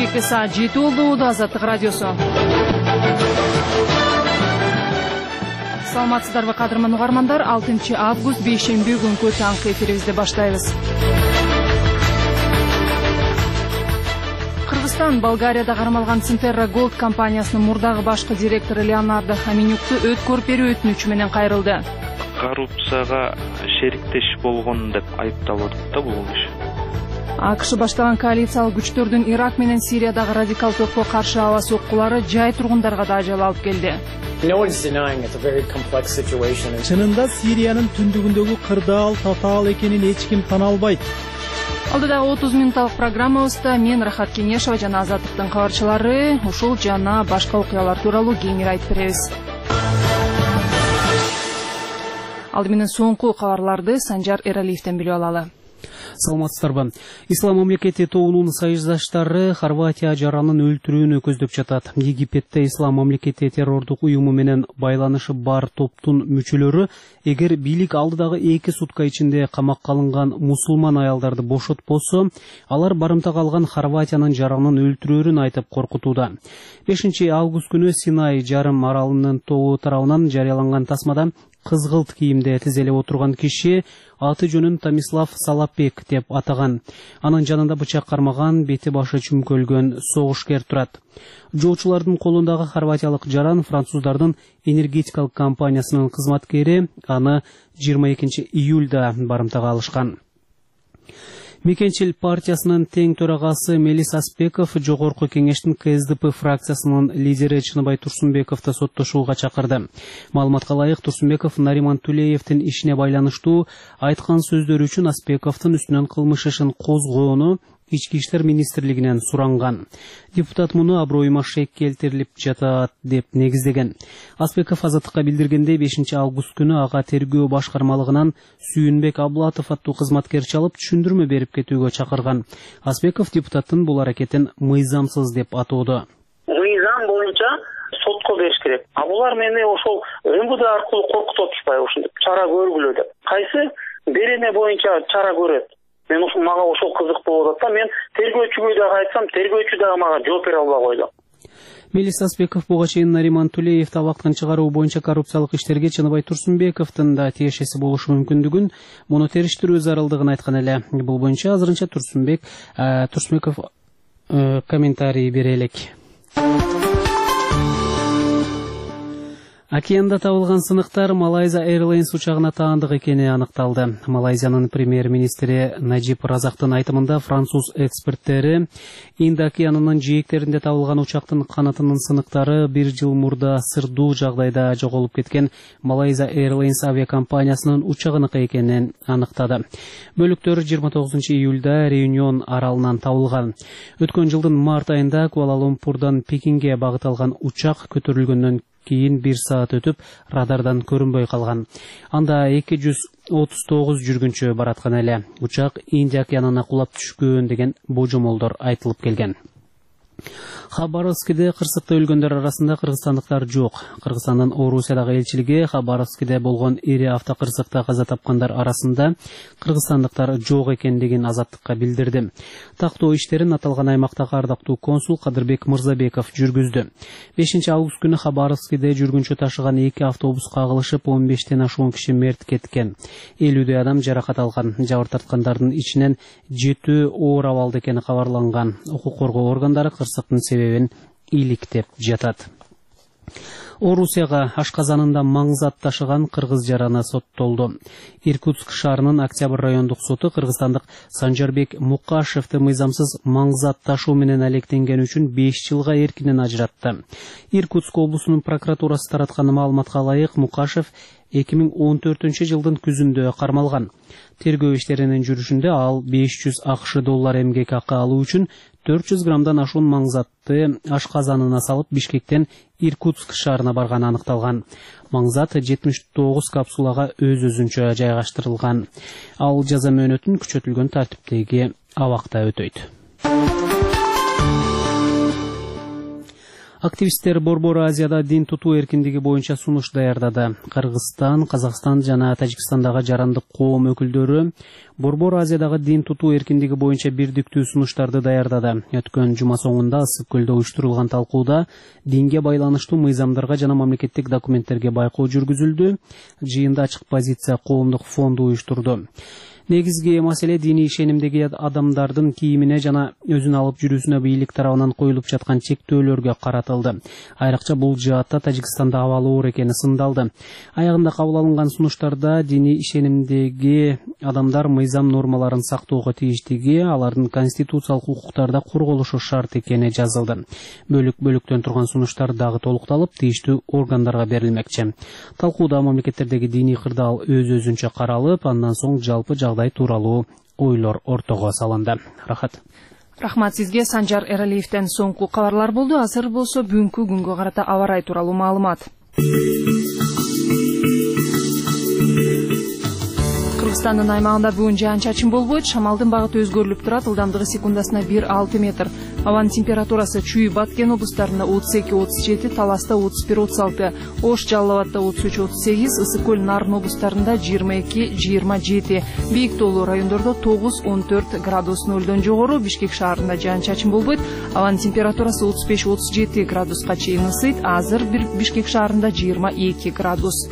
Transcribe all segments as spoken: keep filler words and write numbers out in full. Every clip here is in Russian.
Бишкекте саат жети болду. Азаттык радиосу. Саламатсыздарбы кадырман угармандар. алтынчы август бейшемби күнкү таңкы эфирибизди баштайбыз. Кыргызстан Болгарияда кармалган Синтерра Голд компаниясынын мурдагы башкы директору Леонардо Хаминюкту өткөрүп берүү өтүнүчү менен кайрылды. Коррупцияга шериктеш болгон деп айыпталып атат да бул иш. АКШ баштаган коалициялык күчтөрдүн Ирак менен Сириядагы радикал топко каршы аба соккулары жай тургундарга да ажал алып келди. Чынында Сириянын түндүгүндөгү кырдаал татаал экенин эч ким тана албайт. Алдыда отуз минутталык программабызда мен Рахат Кеңешова жана Азаттыктын кабарчылары ушул жана башка окуялар тууралуу кеңири айтып беребиз. Алды менен соңку кабарларды Санжар Эралиевден билип алалы. Саламатсыздарбы. Ислам мамлекети тобунун союздаштары Хорватия жаранын өлтүрүүнү көздөп жатат. Египетте Ислам мамлекети террордук уюму менен байланышы бар топтун мүчөлөрү эгер бийлик алдыдагы эки сутка ичинде камакка алынган мусулман аялдарды бошотпосо, алар барымта калган Хорватиянын жаранын өлтүрөөрүн айтып коркутууда. бешинчи август күнү Синай жарым аралынын тобу тарабынан жарыяланган тасмада кызгылт кийимде тизелеп отурган киши аты жөнүн Томислав Салапек деп атаган. Анын жанында бычак кармаган, бети башы чүмкөлгөн согушкер турат. Жоочулардын колундагы хорватиялык жаран француздардын энергетикалык компаниясынын кызматкери, аны жыйырма экинчи июлда барымтага алышкан. Мекенчил партиясынын тең төрагасы Мелис Аспеков жогорку кеңештин КСДП фракциясынын лидери Чыныбай Турсунбековду соттошууга чакырды. Маалыматка ылайык, Турсунбеков Нариман Тулеевдин ишине байланыштуу айткан сөздөрү үчүн Аспековдун үстүнөн кылмыш ишин козгоону Ички иштер министрлигинен суранган. Депутат муну аброюма шек келтирилип жатат деп негиздеген. Аспеков Азаттыкка билдиргендей, бешинчи август күнү ага тергөө башкармалыгынан Сүйүнбек Аблатов аттуу кызматкер чалып түшүндүрмө берип кетүүгө чакырган. Аспеков депутаттын бул аракетин мыйзамсыз деп атоодо. Мыйзам боюнча сотко бериш керек. А булар мени ошол МВД аркылуу коркутуп атышпайбы, ушинтип чара көргүлө деп. Кайсы берене боюнча чара көрөт? Мен ошол мага ошол кызык болуп атат да, мен тергөөчүгө дагы айтсам, тергөөчү дагы мага жооп бере албай койду. Мелис Аспеков буга чейин Нариман Тулеев табактын чыгаруу боюнча коррупциялык иштерге Чыныбай Турсунбековдун да тиешеси болушу мүмкүндүгүн, муну териштирүү зарылдыгын айткан эле. Бул боюнча азырынча Турсунбек Турсунбеков комментарий бере элек. Океанда табылган сыныктар Малайзия Airlines учагына таандык экени аныкталды. Малайзиянын премьер-министри Наджиб Разактын айтымында француз эксперттери Инд океанынын жээктеринде табылган учактын канатынын сыныктары бир жыл мурда сырдуу жагдайда жоголуп кеткен Малайзия Airlines авиакомпаниясынын учагыныкы экенин аныктады. Бөлүктөр жыйырма тогузунчу июлда Реюнион аралынан табылган. Өткөн жылдын март айында Куала-Лумпурдан Пекинге багыт алган учак көтөрүлгөндөн кийин бир саат өтүп радардан көрүнбөй калган. Анда эки жүз отуз тогуз жүргүнчү бараткан эле. Учак Индия океанына кулап түшкөн деген божомолдор айтылып келген. Хабаровскиде кырсыкта өлгөндөр арасында кыргызстандыктар жок. Кыргызстандын Орусиядагы элчилиги Хабаровскиде болгон ири автокырсыкта каза тапкандар арасында кыргызстандыктар жок экендигин Азаттыкка билдирди. Тактоо иштерин аталган аймактагы ардактуу консул Кадырбек Мырзабеков жүргүздү. бешинчи август күнү Хабаровскиде жүргүнчү ташыган эки автобус кагылышып он бештен ашуун киши мерт кеткен. элүүдөй адам жаракат алган. Жабыр тарткандардын ичинен жетөө оор абалда экени кабарланган. Укук коргоо органдары кырсыктын себебин иликтеп жатат. Орусияга ашказанында маңзат ташыган кыргыз жараны соттолду. Иркутск шаарынын Октябрь райондук соту кыргызстандык Санжарбек Мукашевди мыйзамсыз маңзат ташуу менен алектенген үчүн беш жылга эркинен ажыратты. Иркутск облусунун прокуратурасы тараткан маалыматка ылайык, Мукашев эки миң он төртүнчү жылдын күзүндө кармалган. Тергөө иштеринин жүрүшүндө ал беш жүз акш доллар эмгек акы алуу үчүн төрт жүз граммдан ашуун маңзатты ашказанына салып Бишкектен Иркутск шаарына барганы аныкталган. Маңзат жетимиш тогуз капсулага өз-өзүнчө жайгаштырылган. Ал жаза мөөнөтүн күчөтүлгөн тартиптеги абакта өтөйт. Активисттер Борбор Азияда дин тутуу эркиндиги боюнча сунуш даярдады. Кыргызстан, Казакстан жана Тажикстандагы жарандык коом өкүлдөрү Борбор Азиядагы дин тутуу эркиндиги боюнча бирдиктүү сунуштарды даярдады. Өткөн жума соңунда Ысык көлдө уюштурулган талкууда динге байланыштуу мыйзамдарга жана мамлекеттик документтерге байкоо жүргүзүлдү. Жыйында ачык позиция коомдук фонду уюштурду. Негизги маселе дини ишенимдеги адамдардын кийимине жана өзүн алып жүрүүсүнө бийлик тарабынан коюлуп жаткан чектөөлөргө каратылды. Айрыкча бул жаатта Тажикстанда абалы оор экени сындалды. Аягында кабыл алынган сунуштарда дини ишенимдеги адамдар мыйзам нормаларын сактоого тийиштиги, алардын конституциялык укуктарда корголушу шарт экени жазылды. Бөлүк-бөлүктөн турган сунуштар дагы толукталып, тийиштүү органдарга берилмекчи. Талкууда мамлекеттердеги дини кырдаал өз-өзүнчө каралып, андан соң жалпы жагдай тууралуу ойлор ортого салынды. Рахат. Рахмат сизге. Санжар Эралиевден соңку кабарлар болду. Азыр болсо бүгүнкү күнгө карата аба ырайы тууралуу маалымат. Кыргызстандын аймагында бүгүн жаан-чачын болбойт. Шамалдын багыты өзгөрүлүп турат. Ылдамдыгы секундасына бир алты метр. Абанын температурасы Чүй, Баткен облустарында отуз эки отуз жети, Таласта отуз бир отуз алты, Ош, Жалал абадда отуз үч отуз сегиз, Ысык көл, Нарын облустарында жыйырма эки жыйырма жети, бийик тоолуу райондордо тогуз он төрт градус нөлдөн жогору. Бишкек шаарында жаан-чачын болбойт. Абанын температурасы отуз беш отуз жети градуска чейин ысыйт. Азыр бир Бишкек шаарында жыйырма эки градус.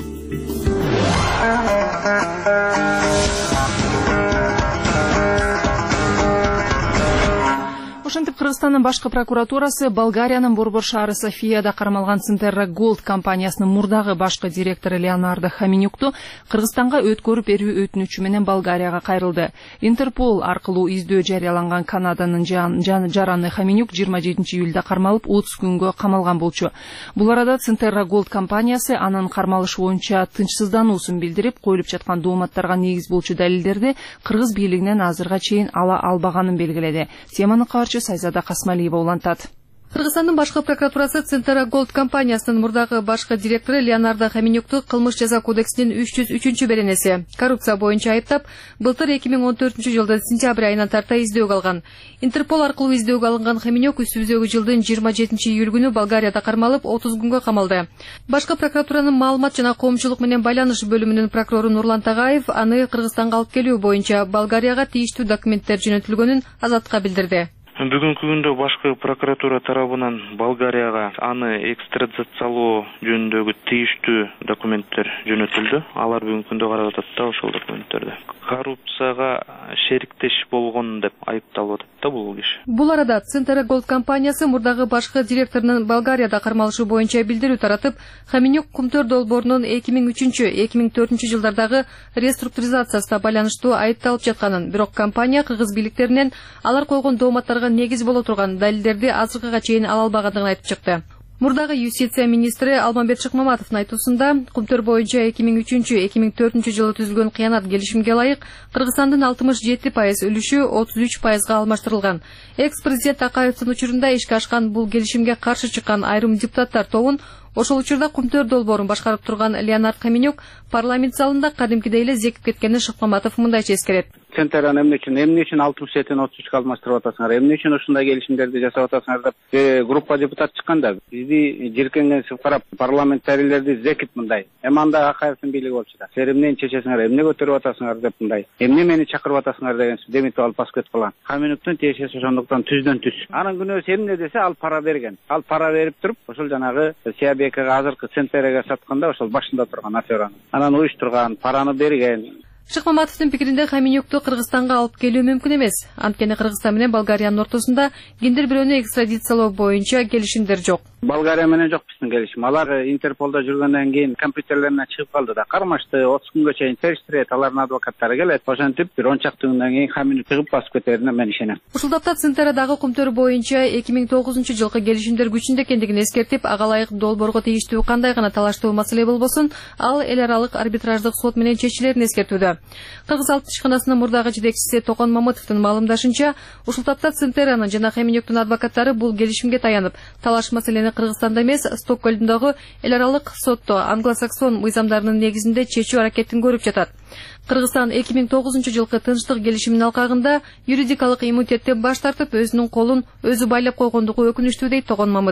Ошентип Кыргызстандын башкы прокуратурасы Болгариянын Борбор шаары Софияда кармалган Центерра Голд компаниясынын мурдагы башкы директору Леонардо Хоминюкту Кыргызстанга өткөрүп берүү өтүнүчү менен Болгарияга кайрылды. Интерпол аркылуу издөө жарыяланган Канаданын жараны Хоминюк жыйырма жетинчи июлда кармалып отуз күнгө камалган болчу. Бул арада Центерра Голд компаниясы анын кармалышы боюнча тынчсыздануусун билдирип, коюлуп жаткан дооматтарга негиз болчу далилдерди кыргыз бийлигинен азырга чейин ала албаганын белгиледи. Теманы кабарчы Сайзада Касмалиева улантат. Кыргызстандын башкы прокуратурасы Центерра Голд компаниясынын мурдагы башкы директору Леонардо Хоминюкту кылмыш жаза кодексинин үч жүз үчүнчү беренеси коррупция боюнча айыптап, былтыр эки миң он төртүнчү жылдын сентябрь айынан тарта издөөгө алган. Интерпол аркылуу издөөгө алынган Хоминюк үстүбүздөгү жылдын жыйырма жетинчи июль күнү Болгарияда кармалып отуз күнгө камалды. Башкы прокуратуранын маалымат жана коомчулук менен байланыш бөлүмүнүн прокурору Нурлан Тагаев аны Кыргызстанга алып келүү боюнча Болгарияга тийиштүү документтер жөнөтүлгөнүн Азатка билдирди. Бүгүнкү күндө башкы прокуратура тарабынан Болгарияга аны экстрадициялоо жөнүндөгү тийиштүү документтер жөнөтүлдү. Алар бүгүнкү күндө карап атат да ошол документтерди. Коррупцияга шериктеш болгон деп айыпталып атат да бул киши. Бул арада Центерра Голд компаниясы мурдагы башкы директорунун Болгарияда кармалышы боюнча билдирүү таратып, Хоминюк Кумтөр долбоорунун эки миң үчүнчү эки миң төртүнчү жылдардагы реструктуризациясына байланыштуу айыпталып жатканын, бирок компания кыргыз бийликтеринен алар койгон дооматтарга негиз боло турган далилдерди азыркыга чейин ала албагандыгын айтып чыкты. Мурдагы юстиция министри Алмамбет Шыкмаматовдун айтуусунда, Кумтөр боюнча эки миң үчүнчү эки миң төртүнчү жылы түзүлгөн кыянат келишимге ылайык Кыргызстандын алтымыш жети пайыз үлүшү отуз үч пайызга алмаштырылган. Экс-президент Акаевдин учурунда ишке ашкан бул келишимге каршы чыккан айрым депутаттар тобун ошол учурда Кумтөр долбоорун башкарып турган Леонард Хоминюк парламент залында кадимкидей эле зекип кеткенин Шыкмаматов мындайча эскерет. Центраны эмне үчүн эмне үчүн алтымыш жетини отуз үчкө алмаштырып атасыңар, эмне үчүн ушундай келишимдерди жасап атасыңар деп группа депутат чыкканда бизди жиркенгенсип карап парламентарийлерди зекип мындай. Эми анда Акаевдин бийлиги болчу да. Силер эмнени чечесиңер, эмне көтөрүп атасыңар деп мындай. Эмне мени чакырып атасыңар деген демитип алып басып кетип калган. Хоминюктун тиешеси ошондуктан түздөн түз. Анын күнөөсү эмне десе ал пара берген. Ал пара берип туруп ошол жанагы Сиябекага азыркы Центерага сатканда ошол башында турган афераны. Анан уюштурган, параны берген. Шыкмаматовдун пикиринде Хоминюкту Кыргызстанга алып келүү мүмкүн эмес. Анткени Кыргызстан менен Болгариянын ортосунда кимдир бирөөнү экстрадициялоо боюнча келишимдер жок. Болгария менен жок биздин келишим. Алар Интерполдо жүргөндөн кийин компьютерлерине чыгып калды да, кармашты, отуз күнгө чейин териштирет, алардын адвокаттары келет. Ошентип бир он чакты күндөн кийин Хоминюк чыгып басып кетерине мен ишенем. Ушул тапта Центерадагы Кумтөр боюнча эки миң тогузунчу жылкы келишимдер күчүндө экендигин эскертип, ага ылайык долбоорго тийиштүү кандай гана талаштуу маселе болбосун, ал эл аралык арбитраждык сот менен чечилерин эскертүүдө. Кыргыз алып ишканасынын мурдагы жетекчиси Токон Мамытовдун маалымдашынча, ушул тапта Центеранын жана Хоминюктун адвокаттары бул келишимге таянып, талаш маселени Кыргызстанда эмес, Стокгольмдогу эл аралык сотто англосаксон мыйзамдарынын негизинде чечүү аракетин көрүп жатат. Кыргызстан эки миң тогузунчу жылкы тынчтык келишиминин алкагында юридикалык иммунитеттен баш тартып, өзүнүн колун өзү байлап койгондугу өкүнүчтүү дейт Токон Мамытов.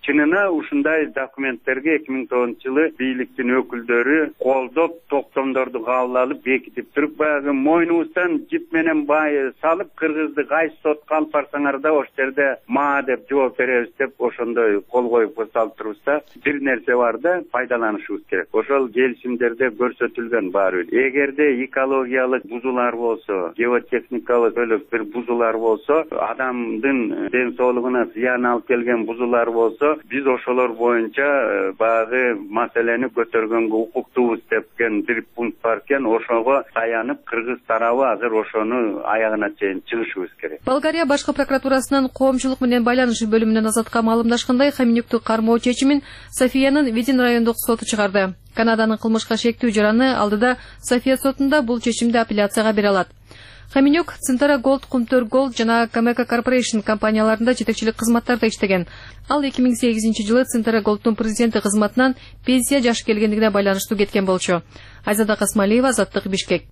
чынына ушундай документтерге эки миң тогузунчу жылы бийликтин өкүлдөрү колдоп токтомдорду кабыл алып бекитип туруп баягы мойнубуздан жип менен бай салып кыргызды кайсы сотко алып барсаңар да ошол жерде маа деп жооп беребиз деп ошондой кол коюп салып турбуз да. Бир нерсе бар да, пайдаланышыбыз керек. Ошол келишимдерде көрсөтүлгөн баары бир. Эгерде экологиялык бузуулар болсо, геотехникалык бөлөк бир бузуулар болсо, адамдын ден соолугуна зыян алып келген бузуулар болсо, биз ошолор боюнча баягы маселени көтөргөнгө укуктуубуз депкен бир пункт бар экен. Ошого таянып кыргыз тарабы азыр ошону аягына чейин чыгышыбыз керек. Болгария башкы прокуратурасынын коомчулук менен байланыш бөлүмүнөн азатка маалымдашкандай, Хаминюкту кармоо чечимин Софиянын Видин райондук соту чыгарды. Канаданын кылмышка шектүү жараны алдыда София сотунда бул чечимди апелляцияга бере алат. Хаминюк Центара Голд, Кумтөр Голд жана Камека Корпорейшн компанияларында жетекчилик кызматтарда иштеген. Ал эки миң сегизинчи жылы Центара Голдтун президенти кызматынан пенсия жашы келгендигине байланыштуу кеткен болчу. Айзада Касмалиева, Азаттык, Бишкек.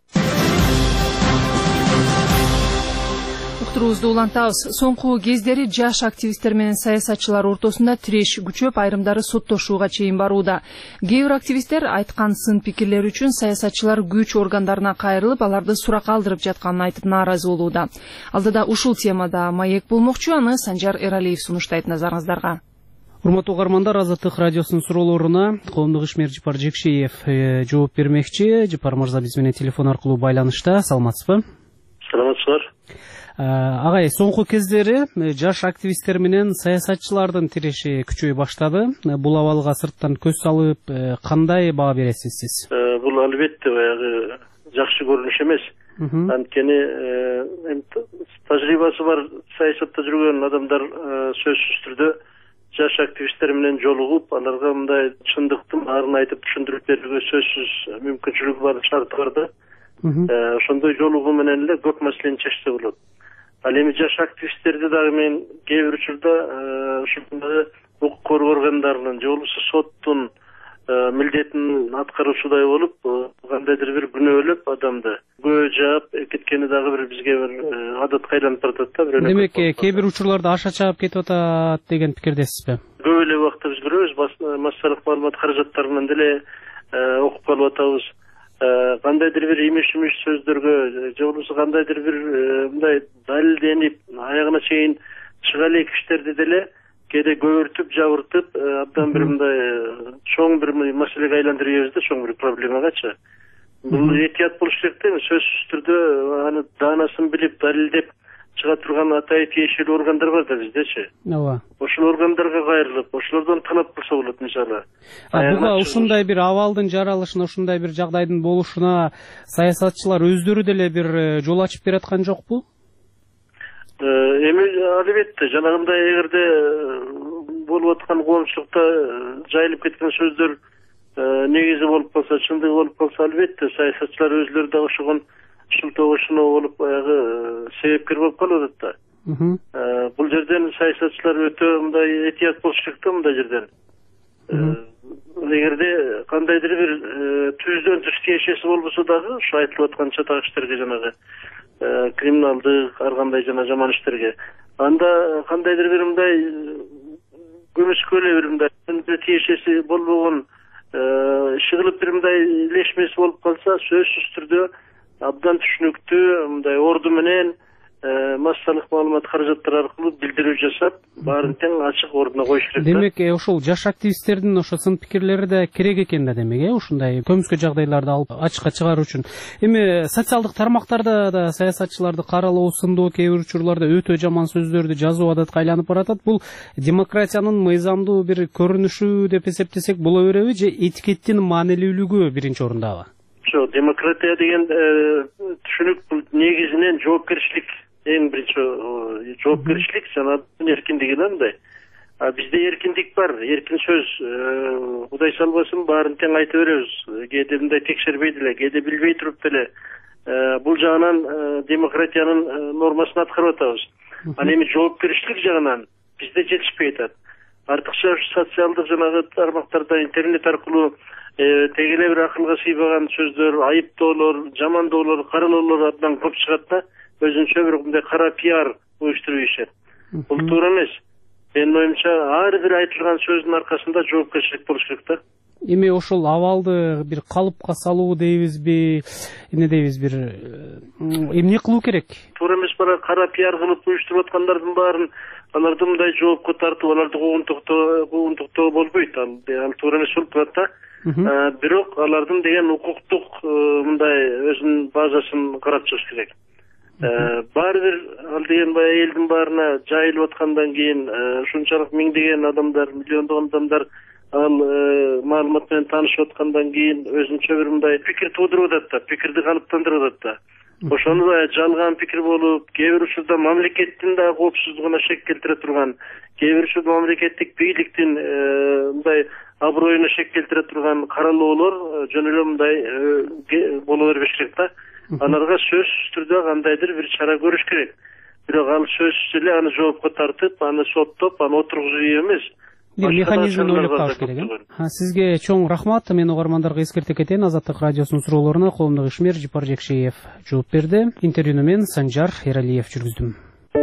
Уктуруубузду улантабыз. Соңку кездери жаш активисттер менен саясатчылар ортосунда тиреш күчөп, айрымдары соттошууга чейин барууда. Кээ бир активисттер айткан сын пикирлер үчүн саясатчылар күч органдарына кайрылып, аларды суракка алдырып жатканын айтып нааразы болууда. Алдыда ушул темада маек болмокчу, аны Санжар Эралиев сунуштайт назарыңыздарга. Урматтуу угармандар, Азаттык радиосунун суроолоруна коомдук ишмер Жыпар Жекшиев жооп бермекчи. Жыпар мырза биз менен телефон аркылуу байланышта. Саламатсызбы? Саламатсыздар. Агай, соңку кездери жаш активисттер менен саясатчылардын тиреши күчөй баштады. Бул абалга сырттан көз салып, кандай баа бересиз сиз? Бул албетте баягы жакшы көрүнүш эмес. Анткени тажрыйбасы бар саясатта жүргөн адамдар сөзсүз түрдө жаш активисттер менен жолугуп, аларга мындай чындыктын баарын айтып түшүндүрүп берүүгө сөзсүз мүмкүнчүлүгү бар, шарты бар да. Ошондой жолугуу менен эле көп маселени чечсе болот. Ал эми жаш активисттерди дагы мен кээ бир учурда ушундай укук коргоо органдарынын же болбосо соттун милдетин аткаруучудай болуп, кандайдыр бир күнөөлөп адамды күбө жаап кеткени дагы бир бизге бир адатка айланып баратат да. Демек, кээ бир учурларда аша чаап кетип атат деген пикирдесизби? Көп эле убакта биз көрөбүз, массалык маалымат каражаттарынан деле окуп калып атабыз. Кандайдыр бир имиш-имиш сөздөргө же болбосо кандайдыр бир мындай далилденип аягына чейин чыга элек иштерди деле кээде көбүртүп, жабыртып, абдан бир мындай чоң бир маселеге айландырып жиберебиз да, чоң бир проблемагачы. Бул этият болуш керек да, сөзсүз түрдө аны даанасын билип, далилдеп чыга турган атайын тиешелүү органдар бар да биздечи. Ооба. Ошол органдарга кайрылып, ошолордон талап кылса болот мисалы. Буга ушундай бир абалдын жаралышына, ушундай бир жагдайдын болушуна саясатчылар өздөрү деле бир жол ачып бераткан жокпу? Эми албетте жанагындай эгерде болуп аткан коомчулукта жайылып кеткен сөздөр негизи болуп калса, чындыгы болуп калса, албетте саясатчылар өзлөрү да ошогон шылтоо ошоно болуп баягы себепкер болуп калып атат да. Бул жерден саясатчылар өтө мындай этият болуш керек да мындай жерден. Эгерде кандайдыр бир түздөн тыш тиешеси болбосо дагы ушу айтылып аткан чатак иштерге, жанагы криминалдык, ар кандай жана жаман иштерге, анда кандайдыр бир мындай көмүскө эле бир мындай тиешеси болбогон иши кылып бир мындай илешмеси болуп калса, сөзсүз түрдө абдан түшүнүктүү мындай орду менен массалык маалымат каражаттары аркылуу билдирүү жасап, баарын тең ачык ордуна коюш керек. Демек, ошол жаш активисттердин ошо сын пикирлери да керек экен да, демек, э, ушундай көмүскө жагдайларды алып ачыкка чыгаруу үчүн. Эми социалдык тармактарда да саясатчыларды каралоо, сындоо, кээ бир учурларда өтө жаман сөздөрдү жазуу адатка айланып баратат. Бул демократиянын мыйзамдуу бир көрүнүшү деп эсептесек боло береби, же этикеттин маанилүүлүгү биринчи орондабы? Жок, демократия деген түшүнүк бул негизинен жоопкерчилик. Эң биринчи жоопкерчилик жана эркиндиги да мындай. А бизде эркиндик бар, эркин сөз, Кудай салбасын баарын тең айта беребиз. Кээде мындай текшербей деле, кээде билбей туруп деле бул жагынан демократиянын нормасын аткарып атабыз. Ал эми жоопкерчилик жагынан бизде жетишпей атат. Артыкча социалдык жанагы тармактарда интернет аркылуу тегеле бир акылга сыйбаган сөздөр, айыптоолор, жамандоолор, каралоолор абдан көп чыгат да. Өзүнчө бир мындай кара пиар уюштуруп ишет. Бул туура эмес. Менин оюмча ар бир айтылган сөздүн аркасында жоопкерчилик болуш керек да. Эми ошол абалды бир калыпка салуу дейбизби, эмне дейбиз, бир эмне кылуу керек? Туура эмес, бара кара пиар кылып уюштуруп аткандардын баарын аларды мындай жоопко тартып, аларды куугунтуктоо куугунтуктоо болбойт. Ал туура эмес болуп турат да. Бирок алардын деген укуктук мындай өзүнүн базасын карап чыгыш керек. Баары бир ал деген баягы элдин баарына жайылып аткандан кийин ушунчалык миңдеген адамдар, миллиондогон адамдар ал маалымат менен таанышып аткандан кийин өзүнчө бир мындай пикир туудуруп атат да, пикирди калыптандырып атат да. Ошону жалган пикир болуп, кээ бир учурда мамлекеттин да коопсуздугуна шек келтире турган, кээ бир учурда мамлекеттик бийликтин мындай аброюна шек келтире турган каралоолор жөн эле мындай боло бербеш керек да. Аларга сөзсүз түрдө кандайдыр бир чара көрүш керек. Бирок ал сөзсүз эле аны жоопко тартып, аны соттоп, аны отургузуу эмес. Бир механизмди ойлоп табыш керек. Сизге чоң рахмат. Мен угармандарга эскерте кетейин. Азаттык радиосунун суроолоруна коомдук ишмер Жипар Жекшеев жооп берди. Интервьюну мен Санжар Эралиев жүргүздүм.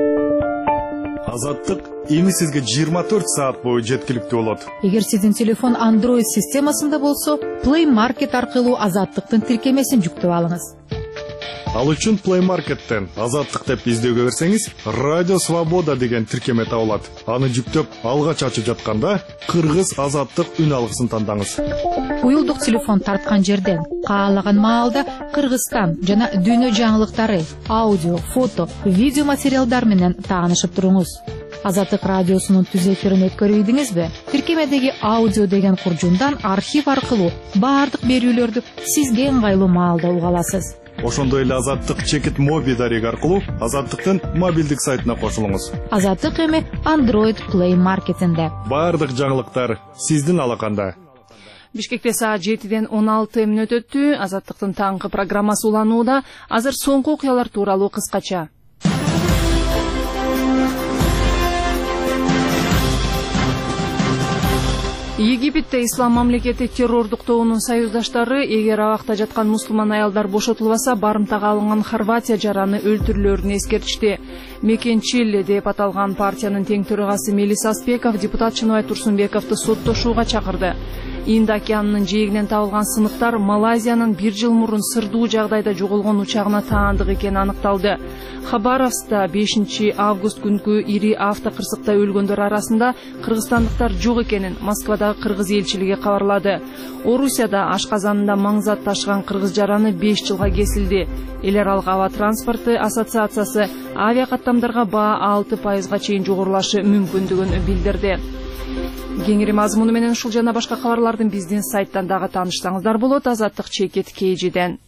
Азаттык эми сизге жыйырма төрт саат бою жеткиликтүү болот. Эгер сиздин телефон Android системасында болсо, Play Market аркылуу Азаттыктын тиркемесин жүктөп алыңыз. Ал үчүн Play Market'тен Азаттык деп издөөгө берсеңиз, Радио Свобода деген тиркеме табылат. Аны жүктөп алгач ачып жатканда Кыргыз Азаттык үн алгысын тандаңыз. Уюлдук телефон тарткан жерден каалаган маалда Кыргызстан жана дүйнө жаңылыктары, аудио, фото, видео материалдар менен таанышып туруңуз. Азаттык радиосунун түз эфирин өткөрүп ийдиңизби? Тиркемедеги аудио деген куржундан архив аркылуу баардык берүүлөрдү сизге ыңгайлуу маалда уга аласыз. Ошондой эле Азаттык чекит моби дареги аркылуу Азаттыктын мобилдик сайтына кошулуңуз. Азаттык эми Android Play Market'инде. Баардык жаңылыктар сиздин алаканда. Бишкекте саат жетиден он алты мүнөт өттү. Азаттыктын таңкы программасы уланууда. Азыр соңку окуялар тууралуу кыскача. Египетте ислам мамлекети террордук тобунун союздаштары эгер абакта жаткан мусулман аялдар бошотулбаса барымтага алынган Хорватия жараны өлтүрүлөрүн эскертишти. Мекенчил деп аталган партиянын тең төрагасы Мелис Аспеков депутат Чыныбай Турсунбековду соттошууга чакырды. Инд океанынын жээгинен табылган сыныктар Малайзиянын бир жыл мурун сырдуу жагдайда жоголгон учагына таандык экени аныкталды. Хабаровскта бешинчи август күнкү ири автокырсыкта өлгөндөр арасында кыргызстандыктар жок экенин Москвадагы кыргыз элчилиги кабарлады. Орусияда ашказанында маңзат ташыган кыргыз жараны беш жылга кесилди. Эл аралык аба транспорты ассоциациясы авиа каттамдарга баа алты пайызга чейин жогорулашы мүмкүндүгүн билдирди. Кеңири мазмуну менен ушул жана башка кабарлардын биздин сайттан дагы таанышсаңыздар болот. Азаттык чекит кейжиден.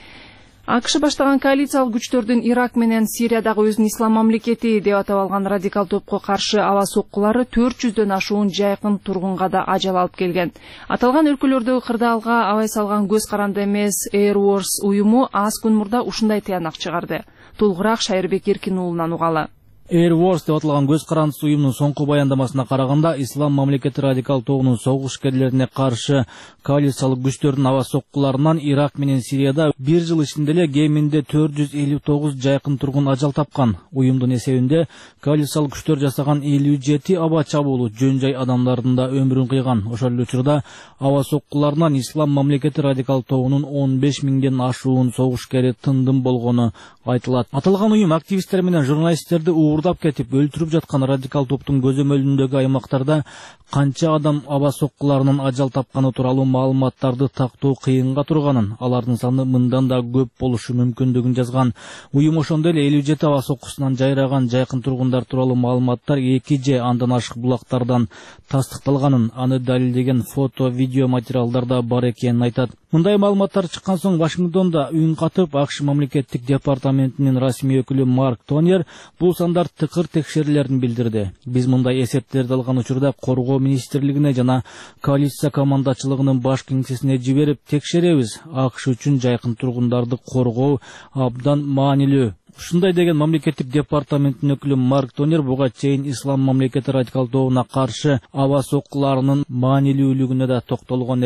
АКШ баштаган коалициялык күчтөрдүн Ирак менен Сириядагы өзүнүн ислам мамлекети деп атап алган радикал топко каршы аба соккулары төрт жүздөн ашуун жайкын тургунга да ажал алып келген. Аталган өлкөлөрдөгү кырдаалга абай салган көз каранды эмес Air Wars уюму аз күн мурда ушундай тыянак чыгарды. Толугураак Шайырбек Эркин уулунан угалы. Air Wars деп аталган көз карандысы уюмунун соңку баяндамасына караганда, ислам мамлекети радикал тобунун согушкерлерине каршы коалициялык күчтөрдүн аба соккуларынан Ирак менен Сирияда бир жыл ичинде эле кеминде төрт жүз элүү тогуз жайкын тургун ажал тапкан. Уюмдун эсебинде коалициялык күчтөр жасаган элүү жети аба чабуулу жөн жай адамдардын да өмүрүн кыйган. Ошол эле учурда аба соккуларынан ислам мамлекети радикал тобунун он беш миңден ашуун согушкери тындым болгону айтылат. Аталган уюм активисттер менен журналисттерди уурдап кетип өлтүрүп жаткан радикал топтун көзөмөлүндөгү аймактарда канча адам аба соккуларынын ажал тапканы тууралуу маалыматтарды тактоо кыйынга турганын, алардын саны мындан да көп болушу мүмкүндүгүн жазган. Уюм ошондой эле элүү жети аба соккусунан жайраган жайкын тургундар тууралуу маалыматтар эки же андан ашык булактардан тастыкталганын, аны далилдеген фото, видео материалдар да бар экенин айтат. Мындай маалыматтар чыккан соң Вашингтонда үн катып, АКШ мамлекеттик департаментинин расмий өкүлү Марк Тонер бул сандар тыкыр текшерилерин билдирди. Биз мындай эсептерди алган учурда коргоо министрлигине жана коалиция командачылыгынын баш кеңсесине жиберип текшеребиз. АКШ үчүн жайкын тургундарды коргоо абдан маанилүү. Ушундай деген мамлекеттик департаменттин өкүлү Марк Тонер буга чейин ислам мамлекети радикал тобуна каршы аба соккуларынын маанилүүлүгүнө да токтолгон эле.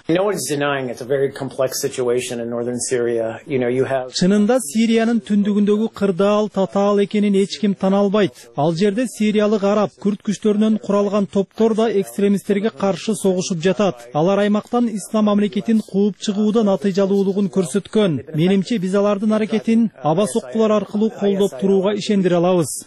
Чынында Сириянын түндүгүндөгү кырдаал, татаал экенин эч ким тана албайт. Ал жерде сириялык араб, күрд күчтөрүнөн куралган топтор да экстремисттерге каршы согушуп жатат. Алар аймактан ислам мамлекетин кууп чыгууда натыйжалуулугун көрсөткөн. Менимче биз алардын аракетин аба соккулар аркылуу колдоп турууга ишендире алабыз.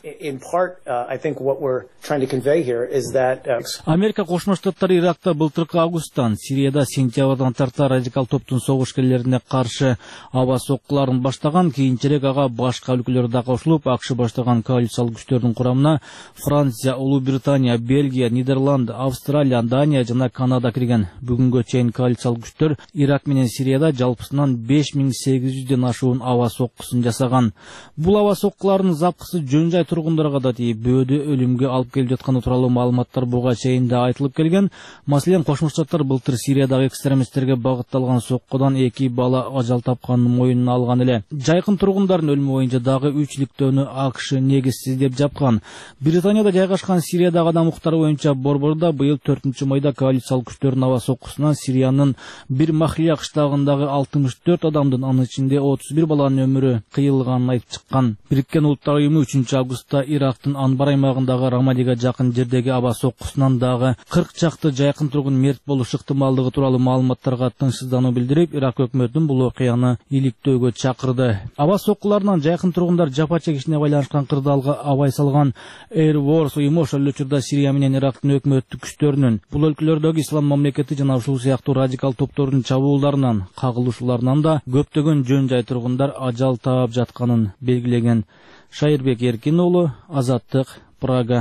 Америка Кошмо Штаттары Иракта былтыркы августтан, Сирияда сентябрдан тарта радикал топтун согушкерлерине каршы аба соккуларын баштаган, кийинчерээк ага башка өлкөлөр да кошулуп, АКШ баштаган коалициялык күчтөрдүн курамына Франция, Улуу Британия, Бельгия, Нидерланд, Австралия, Дания жана Канада кирген. Бүгүнгө чейин коалициялык күчтөр Ирак менен Сирияда жалпысынан беш миң сегиз жүздөн ашуун аба соккусын жасаган. Бул аба соккулардын запкысы жөн жай тургундарга да тийип, бөөдө өлүмгө алып келип жатканы тууралуу маалыматтар буга чейин да айтылып келген. Маселен, Кошмо Штаттар былтыр Сириядагы экстремисттерге багытталган соккудан эки бала ажал тапканын мойнуна алган эле. Жайкын тургундардын өлүмү боюнча дагы үч иликтөөнү АКШ негизсиз деп жапкан. Британияда жайгашкан Сириядагы адам укуктары боюнча борбордо быйыл төртүнчү майда коалициялык күчтөрдүн аба соккусунан Сириянын бир Махлия кыштагындагы алтымыш төрт адамдын, анын ичинде отуз бир баланын өмүрү кыйылганын айтып чыккан. Бириккен Улуттар уюму үчүнчү августта Ирактын Анбар аймагындагы Рамадига жакын жердеги аба соккусунан дагы кырк чакты жайкын тургун мерт болуш ыктымалдыгы тууралуу маалыматтарга тынчсыздануу билдирип, Ирак өкмөтүн бул окуяны иликтөөгө чакырды. Аба соккуларынан жайкын тургундар жапа чегишине байланышкан кырдаалга абай салган Air Wars уюму ошол эле учурда Сирия менен Ирактын өкмөттүк күчтөрүнүн, бул өлкөлөрдөгү ислам мамлекети жана ушул сыяктуу радикал топтордун чабуулдарынан, кагылышууларынан да көптөгөн жөн жай тургундар ажал таап жатканын белгилеген. Шайырбек Эркин уулу, Азаттык, Прага.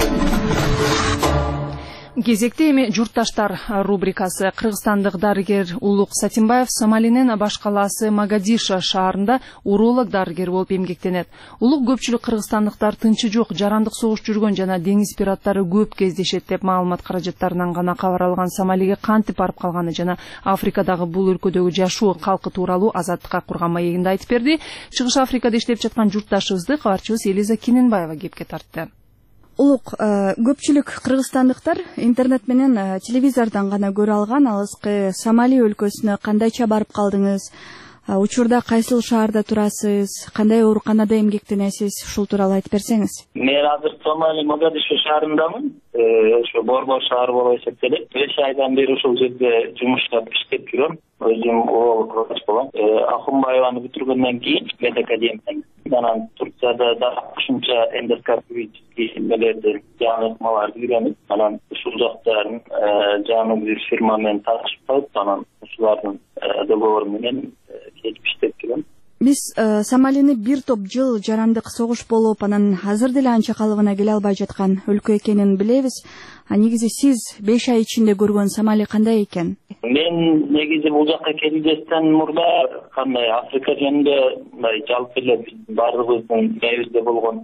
Кезекте эми журтташтар рубрикасы. Кыргызстандык дарыгер Улук Сатимбаев Сомалинин баш калаасы Могадишо шаарында уролог дарыгер болуп эмгектенет. Улук көпчүлүк кыргызстандыктар тынчы жок, жарандык согуш жүргөн жана деңиз пираттары көп кездешет деп маалымат каражаттарынан гана кабар алган Сомалиге кантип барып калганы жана Африкадагы бул өлкөдөгү жашоо калкы тууралуу Азаттыкка курган маегинде айтып берди. Чыгыш Африкада иштеп жаткан журтташыбызды кабарчыбыз Элиза Киненбаева кепке тартты. Улук, көпчүлүк кыргызстандыктар интернет менен телевизордон гана көрө алган алыскы Сомали өлкөсүнө кандайча барып калдыңыз? Учурда кайсыл шаарда турасыз? Кандай ооруканада эмгектенесиз? Ушул тууралуу айтып берсеңиз. Мен азыр Сомали Могадишо шаарындамын. Ошо борбор шаар болуп эсептелет. беш айдан бери ушул жерде жумуштап иштеп жүрөм. Өзүм уролог врач болом. Акунбаеваны бүтүргөндөн кийин медакадемияны анан Турцияда да кошумча эндоскопический эмелерди, жаңылыкмаларды үйрөнүп, анан ушул жактарын жаңы бир фирма менен таанышып калып, анан ушулардын договору менен келип иштеп жүрөм. Биз Сомалини бир топ жыл жарандык согуш болуп, анан азыр деле анча калыбына келе албай жаткан өлкө экенин билебиз. Негизи сиз беш ай ичинде көргөн Сомали кандай экен? Мен негизи бул жакка келгенден мурда кандай Африка жөнүндө мындай жалпы эле баардыгыбыздын мээбизде болгон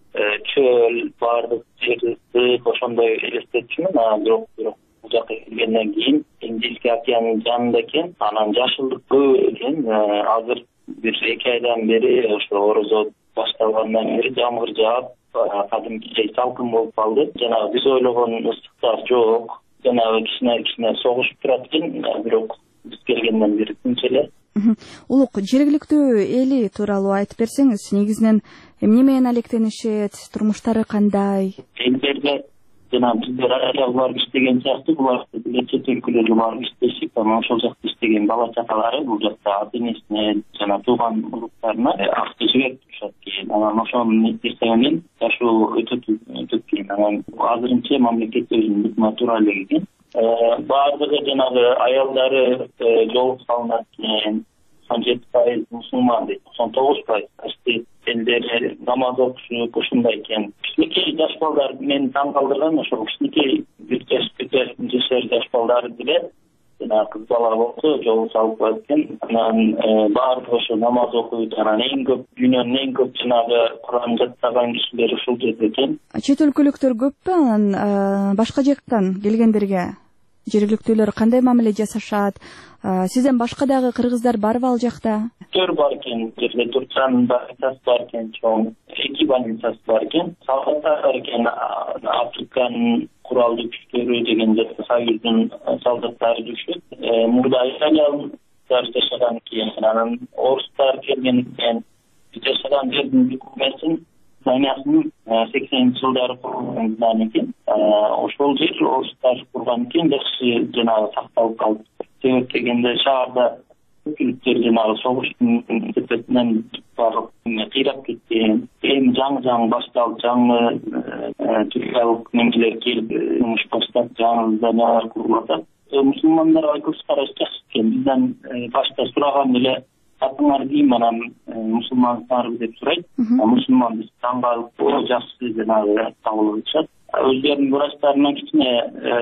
чөл, баардык жерди ошондой элестетчүмүн, анан бирок бирок бул жакка келгенден кийин Индийский океандын жанында экен, анан жашылдык көп экен. Азыр бир эки айдан бери ошо орозо башталгандан бери жамгыр жаап, кадимкидей салкын болуп калды. Жанагы биз ойлогон ысыктар жок. Жанагы кичине кичине согушуп турат экен, бирок биз келгенден бери тынч эле. Улук, жергиликтүү эли тууралуу айтып берсеңиз, негизинен эмне менен алектенишет, турмуштары кандай? Элдерде жана биздер аралык барып иштеген сыяктуу, булар чет өлкөлөргө барып иштешип, анан ошол жакта иштеген бала чакалары бул жакта ата-энесине жана тууган уруктарына акча жиберип турушат экен. Анан ошонун нетижесинен жашоо өтө өтөт экен. Анан азырынча мамлекет өзүнүн матура эле экен. Баардыгы жанагы аялдары жолуп салынат экен. тоқсан жеті пайыз мусулман дейт, тоқсан тогуз пайыз почти элдер намаз окушуп ушундай экен. Кичинекей жаш балдар мени таң калтырган, ошол кичинекей бир жаш, бир жаш жаш балдары деле жана кыз бала болсо жолу салып коет экен. Анан баардыгы ошо намаз окуйт, анан эң көп дүйнөнүн эң көп жанагы Куран жаттаган кишилер ушул жерде экен. Чет өлкөлүктөр көппү? Анан башка жактан келгендерге жергиликтүүлөр кандай мамиле жасашат? Сизден башка дагы кыргыздар барбы ал жакта? Төр бар экен, жерде Турциянын больницасы бар экен, чоң эки больницасы бар экен. Салгаттар бар экен, Африканын куралдуу күчтөрү деген союздун солдаттары жүрүшөт. Мурда италиялыктар жашаган кийин анан орустар келгенден кийин жашаган жердин бүкмесин Даниясынын сексенинчи жылдары курган экен. Ошол жер орустар курган экен, жакшы жанагы сакталып калды. Себеп дегенде шаарда күлүктөр жанагы согуштун сепетинен барып кыйрап кеткен. Эми жаңы жаңы башталып, жаңы түркиялык немелер келип жумуш баштап, жаңы зданиялар курулуп атат. Мусулмандарга көз караш жакшы экен. Бизден башта сураган эле атыңар кийим, анан мусулмансыңарбы деп сурайт. Мусулман биз таң калып, жакшы жанагы кабыл кылышат. Өздөрүнүн врачтарына кичине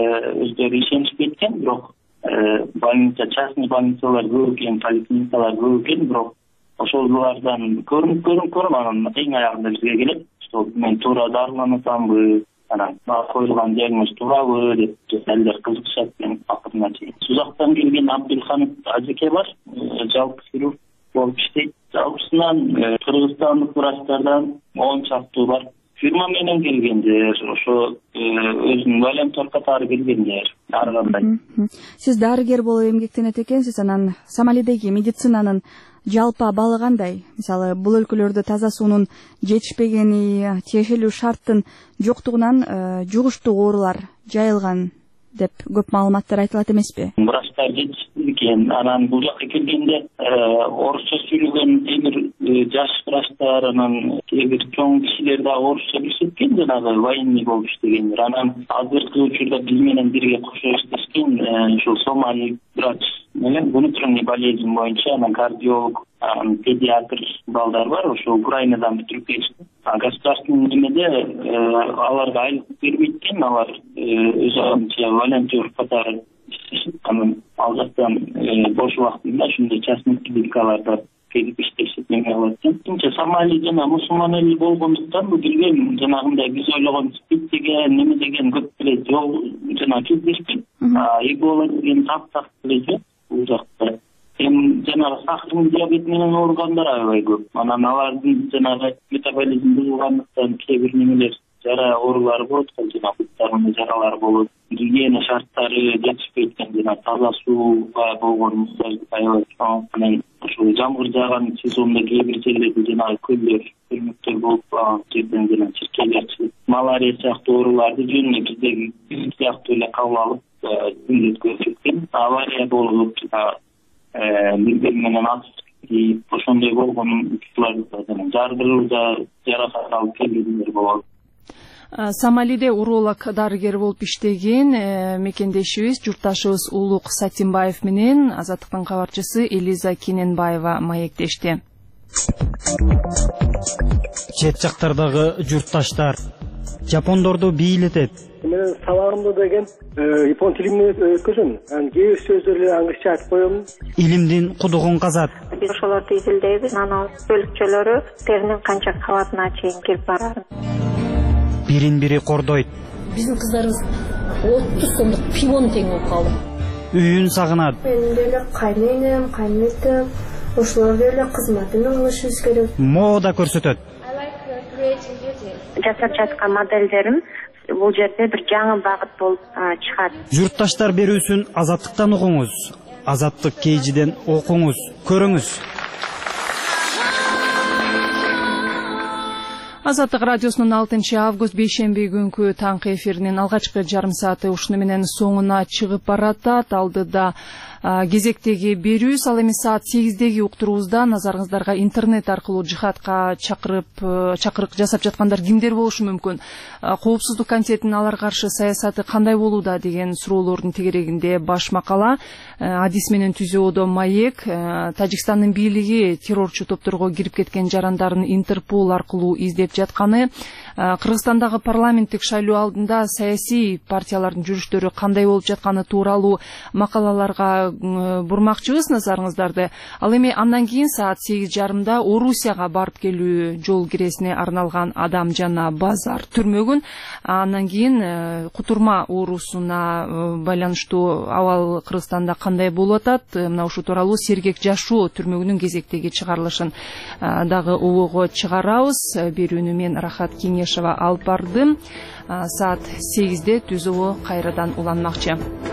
өздөрү ишенишип кеткен, бирок больница, частный больницалар көп экен, поликлиникалар көп экен, бирок ошолардан көрүнүп көрүнүп көрүп анан эң аягында бизге келет. Что мен туура дарыланасамбы, анан коюлган диагноз туурабы деп элдер кызыкышат экен акырына чейин. Сузактан келген Абдулхан ажеке бар, жалпы хирург болуп иштейт. Жалпысынан кыргызстандык врачтардан он чактуу бар. Фирма менен келгендер, ошо өзүнүн волонтер катары келгендер, ар кандай. Сиз дарыгер болуп эмгектенет экенсиз, анан Сомалидеги медицинанын жалпы абалы кандай? Мисалы, бул өлкөлөрдө таза суунун жетишпегени, тиешелүү шарттын жоктугунан жугуштуу оорулар жайылган деп көп маалыматтар айтылат эмеспи? Врачтар жетишпейт экен. Анан бул жакка келгенде орусча сүйлөгөн бир жаш врачтар, анан кээ бир чоң кишилер да орусча билишет экен, жанагы военный болуп иштегендер. Анан азыркы учурда биз менен бирге кошо иштешкен ушул Сомали врач менен внутренний болезнь боюнча, анан кардиолог, анан педиатр балдар бар, ошо Украинадан бүтүрүп келишти. Государственный немеде аларга айлык бербейт экен, алар өзүнчө волонтер катары иштешет. Анан ал жактан бош убактында ушундай частный клиникаларда келип иштешет эме кылат экен. Тинче Сомали жана мусулман эли болгондуктан бул билбейм, жанагындай биз ойлогон спид деген, неме деген көп эле жол жана кездешпейт. Эбола деген таптак эле жок бул жакта. Эми жанагы сахарный диабет менен ооругандар аябай көп. Анан алардын жанагы метаболизм бузулгандыктан кээ бир немелер жара оорулары болот, жана буттарында жаралар болот. Гигиена шарттары жетишпейт экен, жана таза сууга болгон аябай чоң. Анан ошол жамгыр жааган сезондо кээ бир жерлерде жанагы көлдөр, көлмөктөр болуп калган жерден жана чиркейлер чыгып, малария сыяктуу ооруларды жөнүнө биздеги сыяктуу эле кабыл алып, күндөткө чыккан. Авария болуп, бири менен атып, ошондой болгон учурларда жардырылда жаракат алып келгендер болот. Сомалиде уролог дарыгер болуп иштеген мекендешибиз, журтташыбыз Улук Сатимбаев менен Азаттыктын кабарчысы Элиза Кененбаева маектешти. Чет жактардагы журтташтар жапондорду бийлетет. Мен сабагымда деген япон тилинде өткөзөм. Анан кээ бир сөздөрдү англисче айтып коем. Илимдин кудугун казат. Биз ошолорду изилдейбиз. Анан бөлүкчөлөрү теринин канча кабатына чейин кирип барат. Бирин-бири кордойт. Биздин кыздарыбыз отуз сомдук пивон тең болуп калды. Үйүн сагынат. Менин деле кайненем, кайнетем, ошолор деле кызматын кылышыбыз керек. Мода көрсөтөт. Жасап жаткан моделдерим бул жерде бир жаңы багыт болуп чыгат. Журтташтар берүүсүн Азаттыктан угуңуз. Азаттык кейжиден окуңуз, көрүңүз. Азаттык радиосунун алтынчы август бейшемби күнкү таңкы эфиринин алгачкы жарым сааты ушуну менен соңуна чыгып баратат. Алдыда кезектеги берүүбүз, ал эми саат сегиздеги уктуруубузда назарыңыздарга интернет аркылуу жихадка чакырып чакырык жасап жаткандар кимдер болушу мүмкүн, коопсуздук комитетинин алар каршы саясаты кандай болууда деген суроолордун тегерегинде баш макала, адис менен түзүүдө маек, Тажикстандын бийлиги террорчу топторго кирип кеткен жарандарын Интерпол аркылуу издеп жатканы, Кыргызстандагы парламенттик шайлоо алдында саясий партиялардын жүрүштөрү кандай болуп жатканы тууралуу макалаларга бурмакчыбыз назарыңыздарды. Ал эми андан кийин саат сегиз жарымда Орусияга барып келүү жол киресине арналган Адам жана базар түрмөгүн, андан кийин Кутурма оорусуна байланыштуу абал Кыргызстанда кандай болуп атат, мына ушул тууралуу Сергек жашоо түрмөгүнүн кезектеги чыгарылышын дагы обого чыгарабыз. Берүүнү мен Рахат Кеңешова алып бардым. Саат сегизде түз обо кайрадан уланмакчы.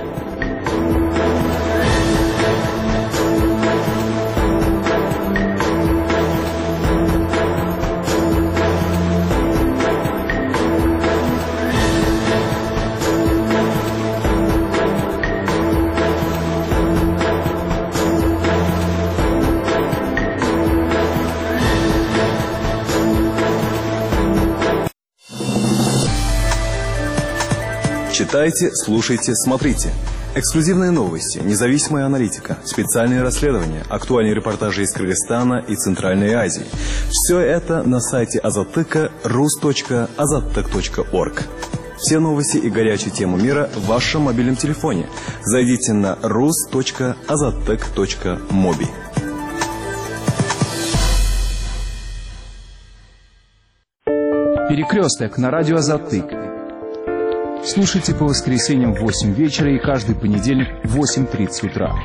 Читайте, слушайте, смотрите. Эксклюзивные новости, независимая аналитика, специальные расследования, актуальные репортажи из Кыргызстана и Центральной Азии. Все это на сайте Азаттыка рус точка азаттык точка орг. Все новости и горячие темы мира в вашем мобильном телефоне. Зайдите на рус точка азаттык точка моби. Перекресток на радио Азаттык. Слушайте по воскресеньям в восемь вечера и каждый понедельник в восемь тридцать утра.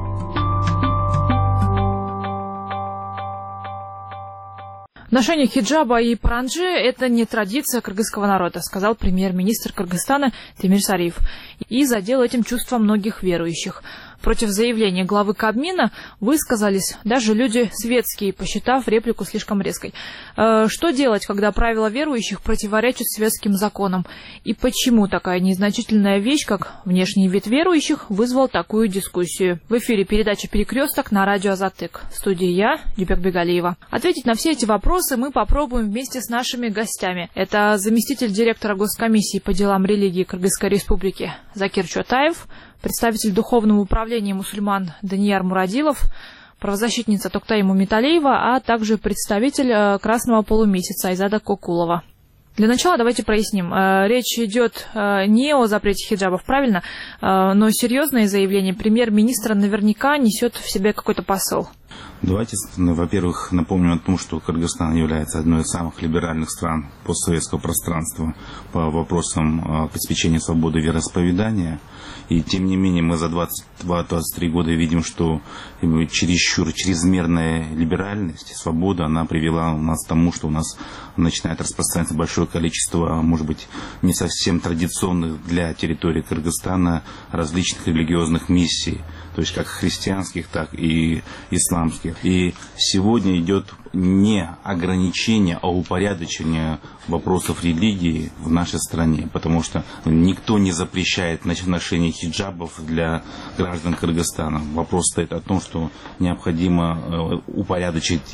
Ношение хиджаба и паранджи – это не традиция кыргызского народа, сказал премьер-министр Кыргызстана Темир Сариев. И задел этим чувство многих верующих. Против заявления главы Кабмина высказались даже люди светские, посчитав реплику слишком резкой. Э, что делать, когда правила верующих противоречат светским законам? И почему такая незначительная вещь, как внешний вид верующих, вызвал такую дискуссию? В эфире передача «Перекресток» на радио Азаттык. В студии я, Дюбек Бегалиева. Ответить на все эти вопросы мы попробуем вместе с нашими гостями. Это заместитель директора Госкомиссии по делам религии Кыргызской Республики Закир Чотаев, представитель Духовного управления мусульман Данияр Мурадилов, правозащитница Токтай Мумиталиева, а также представитель Красного полумесяца Айзада Кокулова. Для начала давайте проясним. Речь идет не о запрете хиджабов, правильно? Но серьезное заявление премьер-министра наверняка несет в себе какой-то посыл. Давайте, во-первых, напомним о том, что Кыргызстан является одной из самых либеральных стран постсоветского пространства по вопросам обеспечения свободы вероисповедания. И тем не менее мы за двадцать два — двадцать три года видим, что чересчур чрезмерная либеральность, свобода, она привела нас к тому, что у нас начинает распространяться большое количество, может быть, не совсем традиционных для территории Кыргызстана различных религиозных миссий. То есть как христианских, так и исламских. И сегодня идет не ограничение, а упорядочение вопросов религии в нашей стране. Потому что никто не запрещает ношение хиджабов для граждан Кыргызстана. Вопрос стоит о том, что необходимо упорядочить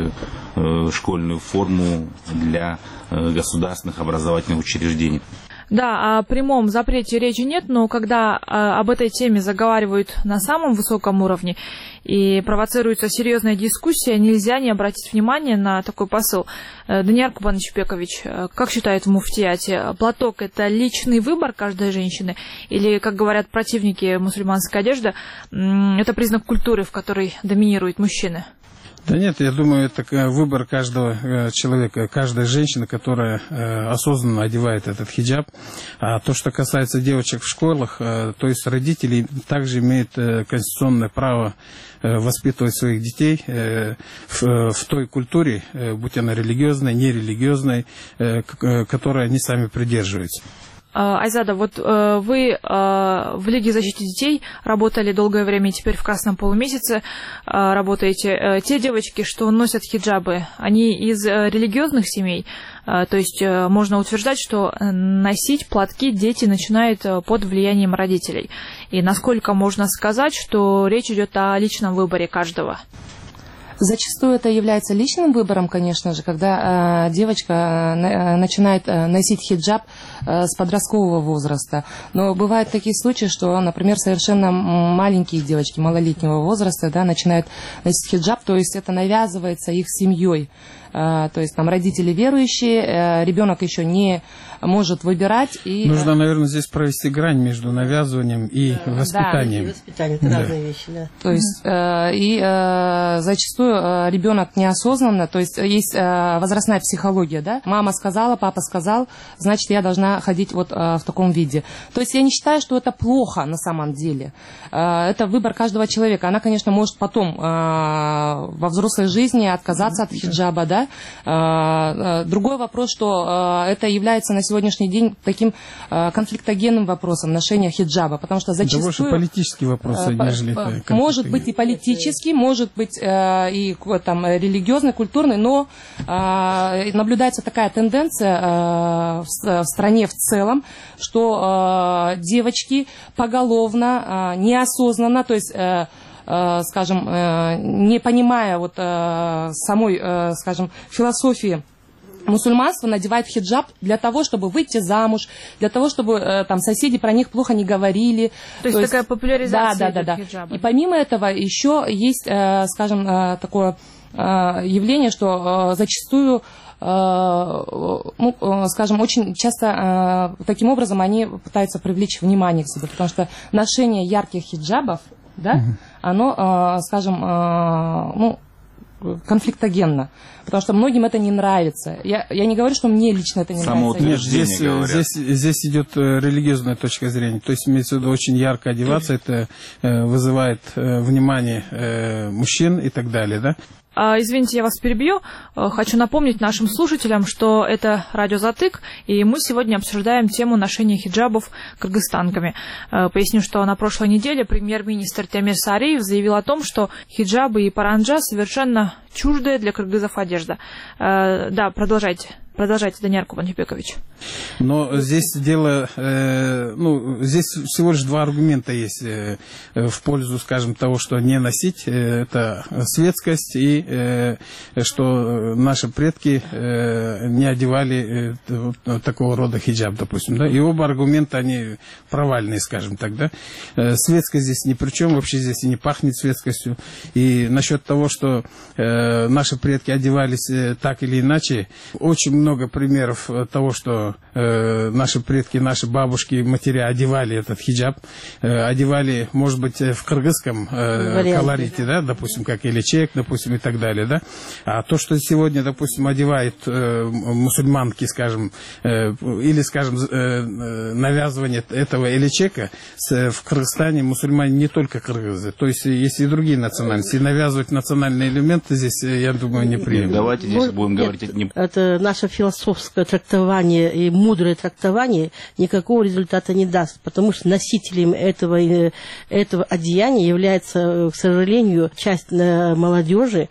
школьную форму для государственных образовательных учреждений. Да, о прямом запрете речи нет, но когда а, об этой теме заговаривают на самом высоком уровне и провоцируется серьезная дискуссия, нельзя не обратить внимание на такой посыл. Данияр Кубанычбекович, как считает в муфтияте, платок – это личный выбор каждой женщины? Или, как говорят противники мусульманской одежды, это признак культуры, в которой доминируют мужчины? Да нет, я думаю, это выбор каждого человека, каждой женщины, которая осознанно одевает этот хиджаб. А то, что касается девочек в школах, то есть родители также имеют конституционное право воспитывать своих детей в, в той культуре, будь она религиозной, нерелигиозной, которой они сами придерживаются. Айзада, вот вы в Лиге защиты детей работали долгое время, и теперь в Красном полумесяце работаете. Те девочки, что носят хиджабы, они из религиозных семей? То есть можно утверждать, что носить платки дети начинают под влиянием родителей. И насколько можно сказать, что речь идет о личном выборе каждого? Зачастую это является личным выбором, конечно же, когда э, девочка э, начинает э, носить хиджаб э, с подросткового возраста. Но бывают такие случаи, что, например, совершенно маленькие девочки малолетнего возраста, да, начинают носить хиджаб, то есть это навязывается их семьей. то есть там родители верующие, ребенок еще не может выбирать. И... Нужно, наверное, здесь провести грань между навязыванием и воспитанием. Да, и воспитание, это да. разные вещи, да. То есть и зачастую ребенок неосознанно, то есть есть возрастная психология, да, мама сказала, папа сказал, значит, я должна ходить вот в таком виде. То есть я не считаю, что это плохо на самом деле. Это выбор каждого человека. Она, конечно, может потом во взрослой жизни отказаться от хиджаба, да. Другой вопрос, что это является на сегодняшний день таким конфликтогенным вопросом ношения хиджаба, потому что зачастую... Это больше политический вопрос, нежели... Может быть и политический, может быть и там религиозный, культурный, но наблюдается такая тенденция в стране в целом, что девочки поголовно, неосознанно, то есть... скажем, не понимая вот самой, скажем, философии мусульманства, надевает хиджаб для того, чтобы выйти замуж, для того, чтобы там соседи про них плохо не говорили. То, То есть такая популяризация да, да, да, хиджаба. И помимо этого еще есть, скажем, такое явление, что зачастую, ну, скажем, очень часто таким образом они пытаются привлечь внимание к себе, потому что ношение ярких хиджабов, да, оно, скажем, ну, конфликтогенно, потому что многим это не нравится. Я, я не говорю, что мне лично это не нравится. Нет, здесь, здесь, здесь идет религиозная точка зрения. То есть, имеется в виду, очень ярко одеваться, это вызывает внимание мужчин и так далее, да? Извините, я вас перебью. Хочу напомнить нашим слушателям, что это радио «Затык», и мы сегодня обсуждаем тему ношения хиджабов кыргызстанками. Поясню, что на прошлой неделе премьер-министр Темир Сариев заявил о том, что хиджабы и паранджа совершенно чуждая для кыргызов одежда. Да, продолжайте. Продолжайте, Данияр Кубанчебекович. Но здесь дело, э, ну, здесь всего лишь два аргумента есть э, в пользу, скажем, того, что не носить. Э, это светскость и э, что наши предки э, не одевали э, такого рода хиджаб, допустим. Да? И оба аргумента, они провальные, скажем так. Да? Э, светскость здесь ни при чем, вообще здесь и не пахнет светскостью. И насчет того, что э, наши предки одевались э, так или иначе, очень много много примеров того, что э, наши предки, наши бабушки, матеря одевали этот хиджаб, э, одевали, может быть, в кыргызском э, колорите, да, допустим, как илечек, допустим, и так далее, да. А то, что сегодня, допустим, одевают э, мусульманки, скажем, э, или, скажем, э, навязывание этого илечека, с, в Кыргызстане мусульмане не только кыргызы, то есть есть и другие национальности. И навязывать национальные элементы здесь, я думаю, не приемлемо. Давайте здесь будем Нет, говорить... Не... Это наша философское трактование и мудрое трактование никакого результата не даст, потому что носителем этого, этого одеяния является, к сожалению, часть молодежи,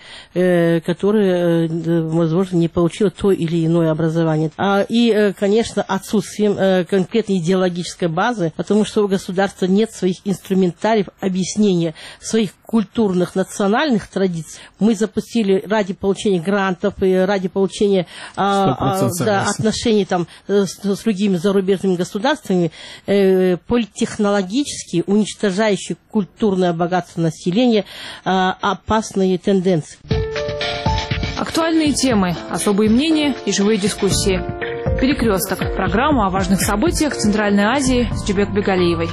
которая, возможно, не получила то или иное образование. И, конечно, отсутствием конкретной идеологической базы, потому что у государства нет своих инструментариев объяснения своих культурных, национальных традиций. Мы запустили ради получения грантов и ради получения а, да, отношений там, с, с другими зарубежными государствами э, политтехнологически уничтожающие культурное богатство населения э, опасные тенденции. Актуальные темы, особые мнения и живые дискуссии. «Перекресток» – программа о важных событиях Центральной Азии с Джубек Бегалиевой.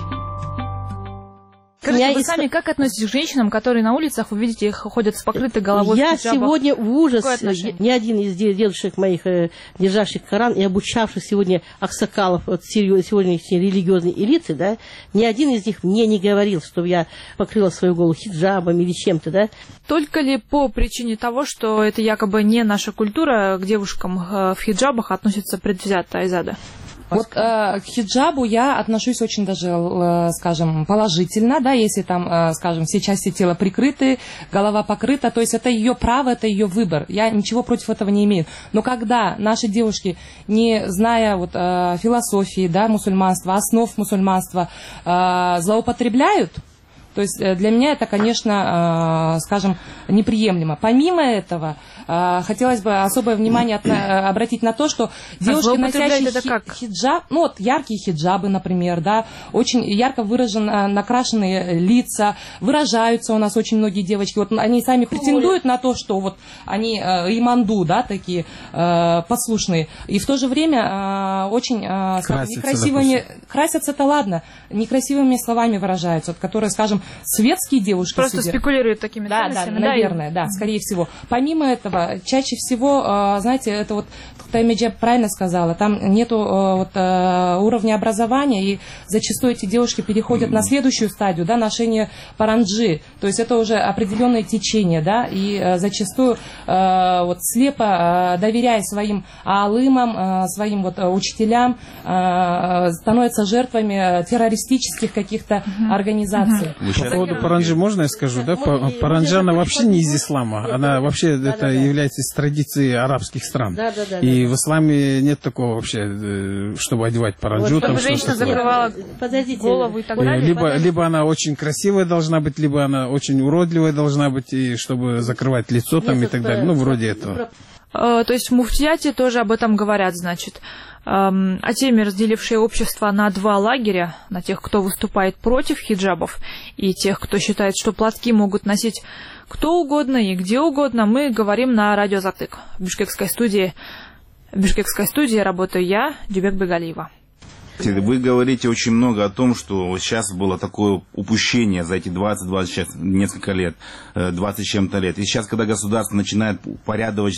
Скажите, вы из... сами как относитесь к женщинам, которые на улицах, вы видите, их ходят с покрытой головой Я в хиджабах? Сегодня в ужас, ни один из дедушек моих, э, державших Коран и обучавших сегодня аксакалов от сегодняшней религиозной элиты, да, ни один из них мне не говорил, чтобы я покрыла свою голову хиджабом или чем-то, да. Только ли по причине того, что это якобы не наша культура, к девушкам э, в хиджабах относится предвзято, Айзада? Вот э, к хиджабу я отношусь очень даже, э, скажем, положительно, да, если там, э, скажем, все части тела прикрыты, голова покрыта, то есть это ее право, это ее выбор. Я ничего против этого не имею. Но когда наши девушки, не зная вот, э, философии, да, мусульманства, основ мусульманства, э, злоупотребляют, То есть для меня это, конечно, скажем, неприемлемо. Помимо этого, хотелось бы особое внимание обратить на то, что девушки, носящие хи- хиджаб, ну вот яркие хиджабы, например, да, очень ярко выраженно накрашенные лица, выражаются у нас очень многие девочки, вот они сами претендуют на то, что вот они иманду, да, такие послушные, и в то же время очень скажем, некрасивыми, красятся-то ладно, некрасивыми словами выражаются, которые, скажем, светские девушки просто сидят. Спекулируют такими да, ценностями. Да, наверное, да, да, скорее всего. Помимо этого, чаще всего, знаете, это вот Таймеджа правильно сказала, там нету вот, уровня образования, и зачастую эти девушки переходят на следующую стадию, да, ношение паранджи, то есть это уже определенное течение, да, и зачастую вот слепо доверяя своим аалымам, своим вот учителям, становятся жертвами террористических каких-то организаций. По поводу паранджи можно я скажу, да? Паранджа, она вообще не из ислама, она вообще да, это да, является из традиции арабских стран. Да, да, да, и да, в исламе нет такого вообще, чтобы одевать паранджу. Вот, чтобы женщина закрывала голову и так далее. Либо, либо она очень красивая должна быть, либо она очень уродливая должна быть, и чтобы закрывать лицо там нет, и так далее. Ну, вроде этого. То есть в муфтияте тоже об этом говорят, значит. О теме, разделившей общество на два лагеря, на тех, кто выступает против хиджабов, и тех, кто считает, что платки могут носить кто угодно и где угодно, мы говорим на радио Затык. В бишкекской студии, в бишкекской студии работаю я, Дюбек Бегалиева. Вы говорите очень много о том, что сейчас было такое упущение за эти двадцать, двадцать, сейчас несколько лет, двадцать чем-то лет. И сейчас, когда государство начинает упорядочивать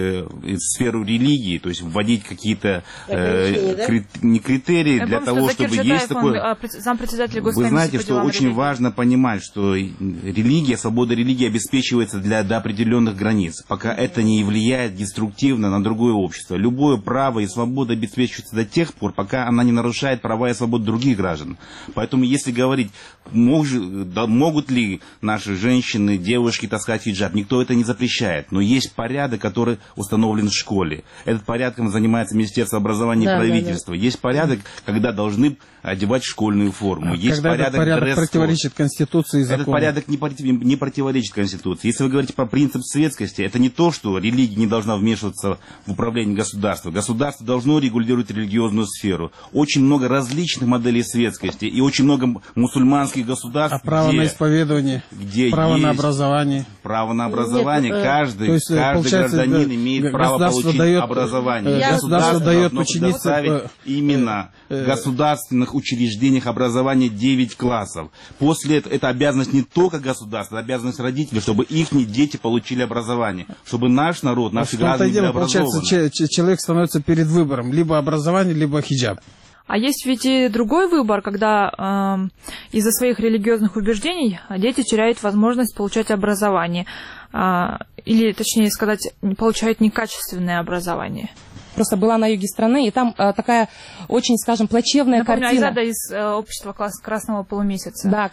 сферу религии, то есть вводить какие-то э, да? крит, не критерии Я для помню, того, чтобы Закир есть такое... Вы знаете, что очень религии. важно понимать, что религия, свобода религии обеспечивается для, до определенных границ, пока это не влияет деструктивно на другое общество. Любое право и свобода обеспечивается до тех пор, пока она не нарушает права и свободы других граждан. Поэтому, если говорить, мог, да, могут ли наши женщины, девушки таскать хиджаб, никто это не запрещает. Но есть порядок, который установлен в школе. Этот порядком занимается Министерство образования да, и правительство. Да, да. Есть порядок, когда должны одевать школьную форму. А есть когда порядок, этот порядок противоречит Конституции и закону. Этот порядок не, не противоречит Конституции. Если вы говорите про принцип светскости, это не то, что религия не должна вмешиваться в управление государством. Государство должно регулировать религиозную сферу. Очень много различных моделей светскости и очень много мусульманских государств. А право где, на исповедование, где право есть на образование. Право на образование. Нет, каждый есть, каждый гражданин да, имеет право получить дает, образование. Государство, государство дает ученицам именно в государственных учреждениях образования девять классов. После этого это обязанность не только государства, это обязанность родителей, чтобы их дети получили образование, чтобы наш народ, наши граждане были образованы. Получается, человек становится перед выбором либо образование, либо хиджаб. А есть ведь и другой выбор, когда э, из-за своих религиозных убеждений дети теряют возможность получать образование. Э, или, точнее сказать, получают некачественное образование. Просто была на юге страны, и там э, такая очень, скажем, плачевная Напомню, картина. Айзада из э, общества класс, Красного полумесяца. Да,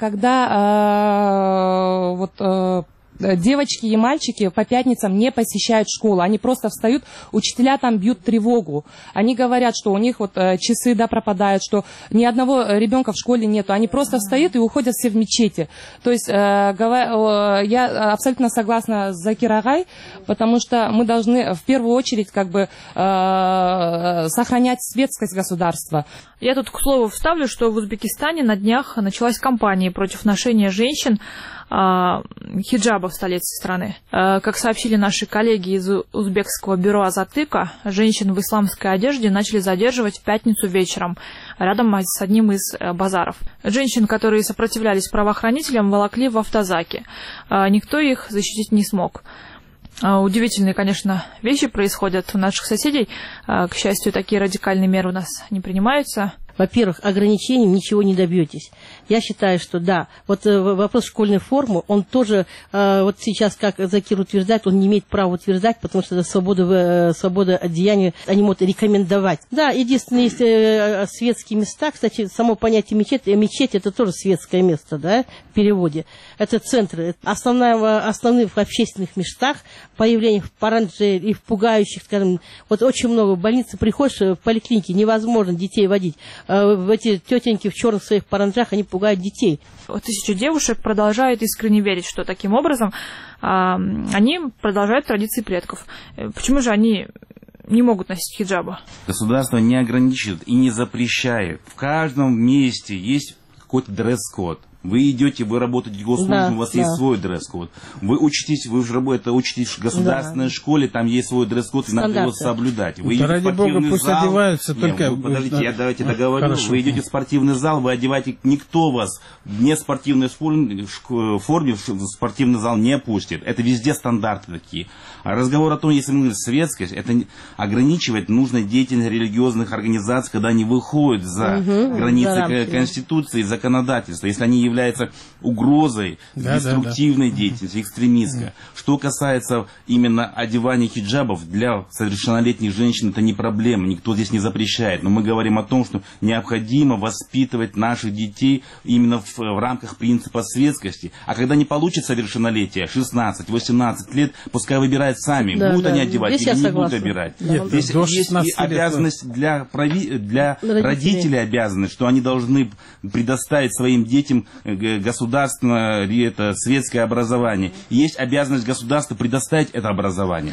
когда э, вот... Э, девочки и мальчики по пятницам не посещают школу, они просто встают, учителя там бьют тревогу, они говорят, что у них вот часы да, пропадают, что ни одного ребенка в школе нету, они просто встают и уходят все в мечети. То есть э, я абсолютно согласна с Закир Агай, потому что мы должны в первую очередь как бы э, сохранять светскость государства. Я тут, к слову, вставлю, что в Узбекистане на днях началась кампания против ношения женщин хиджаба в столице страны. Как сообщили наши коллеги из узбекского бюро Азатыка, женщин в исламской одежде начали задерживать в пятницу вечером рядом с одним из базаров. Женщин, которые сопротивлялись правоохранителям, волокли в автозаки. Никто их защитить не смог. Удивительные, конечно, вещи происходят у наших соседей. К счастью, такие радикальные меры у нас не принимаются. Во-первых, ограничением ничего не добьетесь. Я считаю, что да, вот вопрос школьной формы, он тоже, вот сейчас, как Закир утверждает, он не имеет права утверждать, потому что это свобода, свобода одеяния, они могут рекомендовать. Да, единственное, есть светские места, кстати, само понятие мечеть, мечеть это тоже светское место, да, в переводе. Это центры. Основная, основные в общественных местах, появление в паранже и в пугающих, скажем, вот очень много в больнице приходишь, в поликлинике невозможно детей водить. эти тетеньки в черных своих паранджах, они пугают детей. Тысячи девушек продолжают искренне верить, что таким образом а, они продолжают традиции предков. Почему же они не могут носить хиджабы? Государство не ограничивает и не запрещает. В каждом месте есть какой-то дресс-код. Вы идете, вы работаете в госслужбе, да, у вас да. есть свой дресс-код. Вы учитесь, вы же это учитесь в государственной да. школе, там есть свой дресс-код, и надо его соблюдать. Вы да ради бога, пусть зал, одеваются нет, только... Вы, подождите, я давайте договорю. Хорошо. Вы идете в спортивный зал, вы одеваете, никто вас не в спортивной форме, в спортивный зал не пустит. Это везде стандарты такие. А разговор о том, если мы говорим светскость, это ограничивает нужной деятельность религиозных организаций, когда они выходят за угу, границы за Конституции и законодательства. Если они является угрозой да, деструктивной да, да. деятельности, экстремистской. Да. Что касается именно одевания хиджабов для совершеннолетних женщин, это не проблема, никто здесь не запрещает. Но мы говорим о том, что необходимо воспитывать наших детей именно в, в рамках принципа светскости. А когда не получат совершеннолетие, шестнадцать-восемнадцать лет, пускай выбирают сами, да, будут да. они одевать здесь или не будут выбирать. Да. Здесь да. есть и обязанность для, прави... для родителей. родителей, обязанность, что они должны предоставить своим детям государственное, это светское образование. Есть обязанность государства предоставить это образование.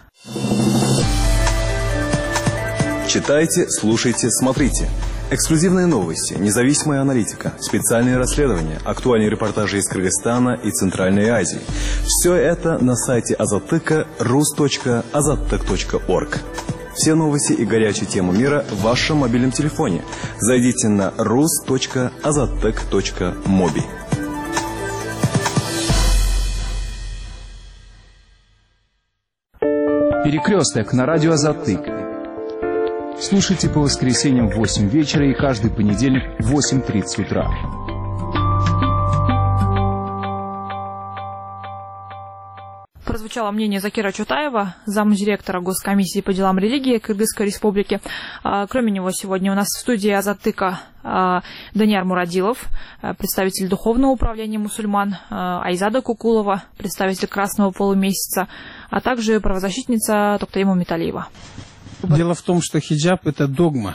Читайте, слушайте, смотрите. Эксклюзивные новости, независимая аналитика, специальные расследования, актуальные репортажи из Кыргызстана и Центральной Азии. Все это на сайте Азаттыка рус точка азаттык точка орг. Все новости и горячие темы мира в вашем мобильном телефоне. Зайдите на рус точка азаттык точка моби. Перекресток на радио Азаттык. Слушайте по воскресеньям в восемь вечера и каждый понедельник в восемь тридцать утра. Прозвучало мнение Закира Чутаева, замдиректора Госкомиссии по делам религии Кыргызской Республики. Кроме него сегодня у нас в студии Азаттыка Данияр Мурадилов, представитель Духовного управления мусульман, Айзада Кукулова, представитель Красного полумесяца, а также правозащитница Токтаима Металиева. Дело в том, что хиджаб – это догма.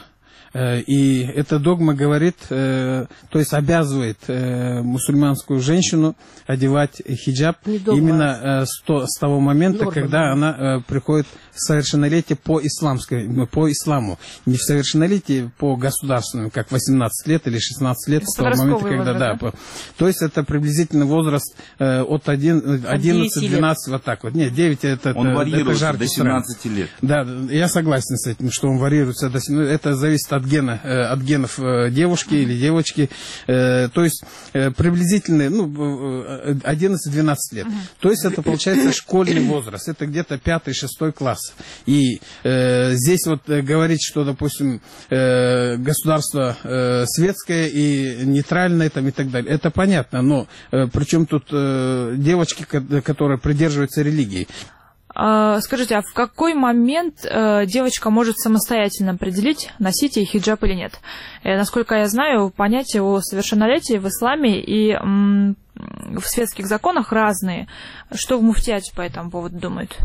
И эта догма говорит, то есть обязывает мусульманскую женщину одевать хиджаб именно с, то, с того момента, Норма. когда она приходит в совершеннолетие по исламской, по исламу. Не в совершеннолетие по государственному, как восемнадцать лет или шестнадцать лет, с того момента, когда... Возраст, да, да? По, то есть это приблизительно возраст от одиннадцати-двенадцати, вот так вот. Нет, девять это, он это, варьируется это до семнадцати лет. Да, я согласен с этим, что он варьируется до семнадцати. Это зависит от гена, от генов девушки или девочки, то есть приблизительно ну, одиннадцать-двенадцать лет. То есть это получается школьный возраст, это где-то пятый-шестой класс. И э, здесь вот говорить, что, допустим, э, государство э, светское и нейтральное там, и так далее, это понятно, но э, причем тут э, девочки, которые придерживаются религии. Скажите, а в какой момент э, девочка может самостоятельно определить, носить ей хиджаб или нет? Э, насколько я знаю, понятия о совершеннолетии в исламе и м, в светских законах разные. Что в муфтиате по этому поводу думают?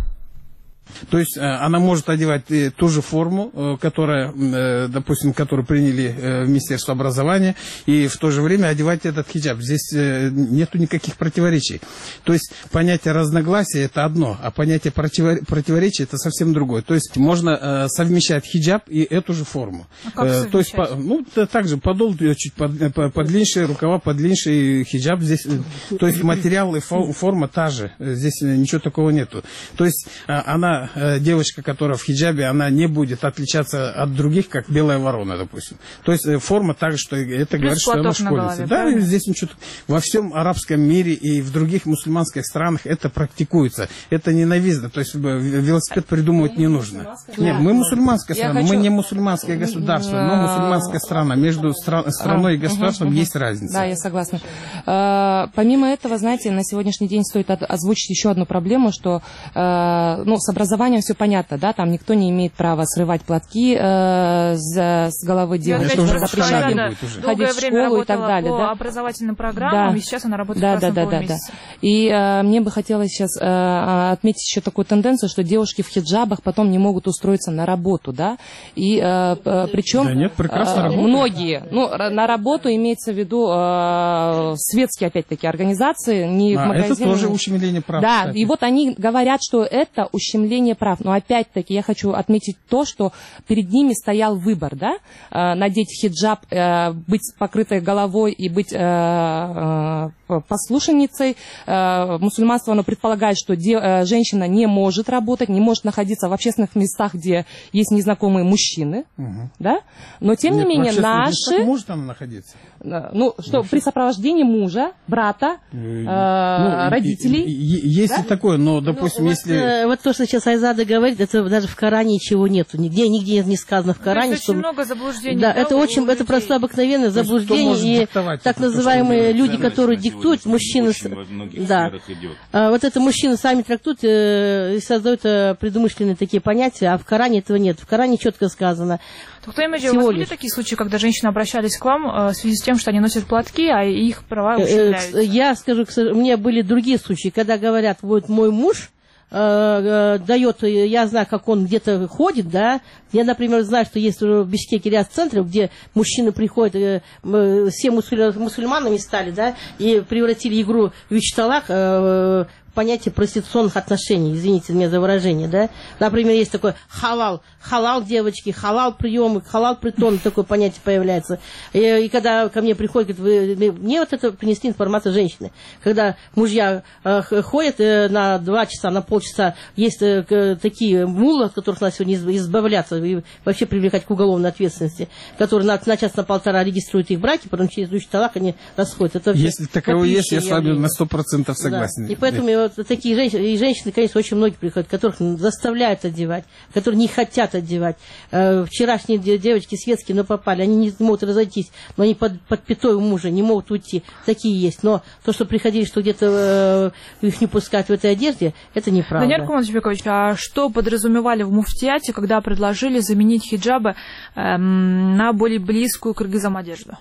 То есть она может одевать ту же форму, которая, допустим, которую приняли в Министерство образования, и в то же время одевать этот хиджаб. Здесь нету никаких противоречий. То есть понятие разногласия – это одно, а понятие противоречия – это совсем другое. То есть можно совмещать хиджаб и эту же форму. А как То есть, ну, также подол чуть подлиннее, рукава подлиннее, хиджаб здесь. То есть материал и форма та же. Здесь ничего такого нету. То есть она девочка, которая в хиджабе, она не будет отличаться от других, как белая ворона, допустим. То есть форма так, что это плюс говорит, что она школьница. Да, и здесь ничего. Во всем арабском мире и в других мусульманских странах это практикуется. Это ненавистно. То есть велосипед придумывать не нужно. Нет, мы мусульманская страна, мы не мусульманское государство, но мусульманская страна. Между страной и государством есть разница. Да, я согласна. Помимо этого, знаете, на сегодняшний день стоит озвучить еще одну проблему, что ну, с образованием образованием все понятно, да, там никто не имеет права срывать платки э, с, с головы девушки, запрещать им ходить в школу и так далее. По да? образовательным программам, да. и сейчас она работает да, в красном да, да, да, да. И э, мне бы хотелось сейчас э, отметить еще такую тенденцию, что девушки в хиджабах потом не могут устроиться на работу, да, и э, причем да нет, прекрасно э, многие, ну, на работу имеется в виду э, светские, опять-таки, организации, не а, в магазинах. Это тоже ущемление прав. Да, кстати. И вот они говорят, что это ущемление прав. Но опять-таки я хочу отметить то, что перед ними стоял выбор, да, э, надеть хиджаб, э, быть покрытой головой и быть э, э, послушницей. Э, мусульманство, оно предполагает, что де, э, женщина не может работать, не может находиться в общественных местах, где есть незнакомые мужчины, угу. да, но тем Нет, не менее наши... может там находиться? Ну, что, Вообще... при сопровождении мужа, брата, э, ну, родителей. И, и, есть да? и такое, но, допустим, ну, если... Вот, э, вот то, что сейчас Айзада говорит, это даже в Коране ничего нету. Нигде, нигде не сказано в Коране. Что... очень много заблуждений. Да, это очень, это просто обыкновенное заблуждение. И так называемые люди, которые диктуют, мужчины... Да. А, вот это мужчины сами трактуют э, и создают э, предумышленные такие понятия, а в Коране этого нет. В Коране четко сказано. Доктор Эмеджи, у вас были такие случаи, когда женщины обращались к вам э, в связи с тем, что они носят платки, а их права ущемляются? Я скажу, у меня были другие случаи, когда говорят, вот мой муж э, э, дает, я знаю, как он где-то ходит, да, я, например, знаю, что есть в Бишкеке ряд центров, где мужчины приходят, э, э, все мусуль, мусульманами стали, да, и превратили игру в Вичталах, э, понятие проституционных отношений, извините меня за выражение, да. Например, есть такой халал, халал девочки, халал приемы, халал притон, такое понятие появляется. И, и когда ко мне приходят, говорят, вы, мне вот это принесли информацию женщины. Когда мужья э, ходят э, на два часа, на полчаса, есть э, такие муллы, от которых надо сегодня избавляться и вообще привлекать к уголовной ответственности, которые на, на час, на полтора регистрируют их браки, потом через двух талак они расходят. Это Если таково есть, я с вами на сто процентов согласен. Да. И поэтому вот такие женщины, и женщины, конечно, очень многие приходят, которых заставляют одевать, которые не хотят одевать. Э, вчерашние девочки светские, но попали, они не могут разойтись, но они под, под пятой у мужа, не могут уйти. Такие есть. Но то, что приходили, что где-то э, их не пускать в этой одежде, это неправда. Даниэль Куманович, а что подразумевали в муфтияте, когда предложили заменить хиджабы э, на более близкую к кыргызам одежду?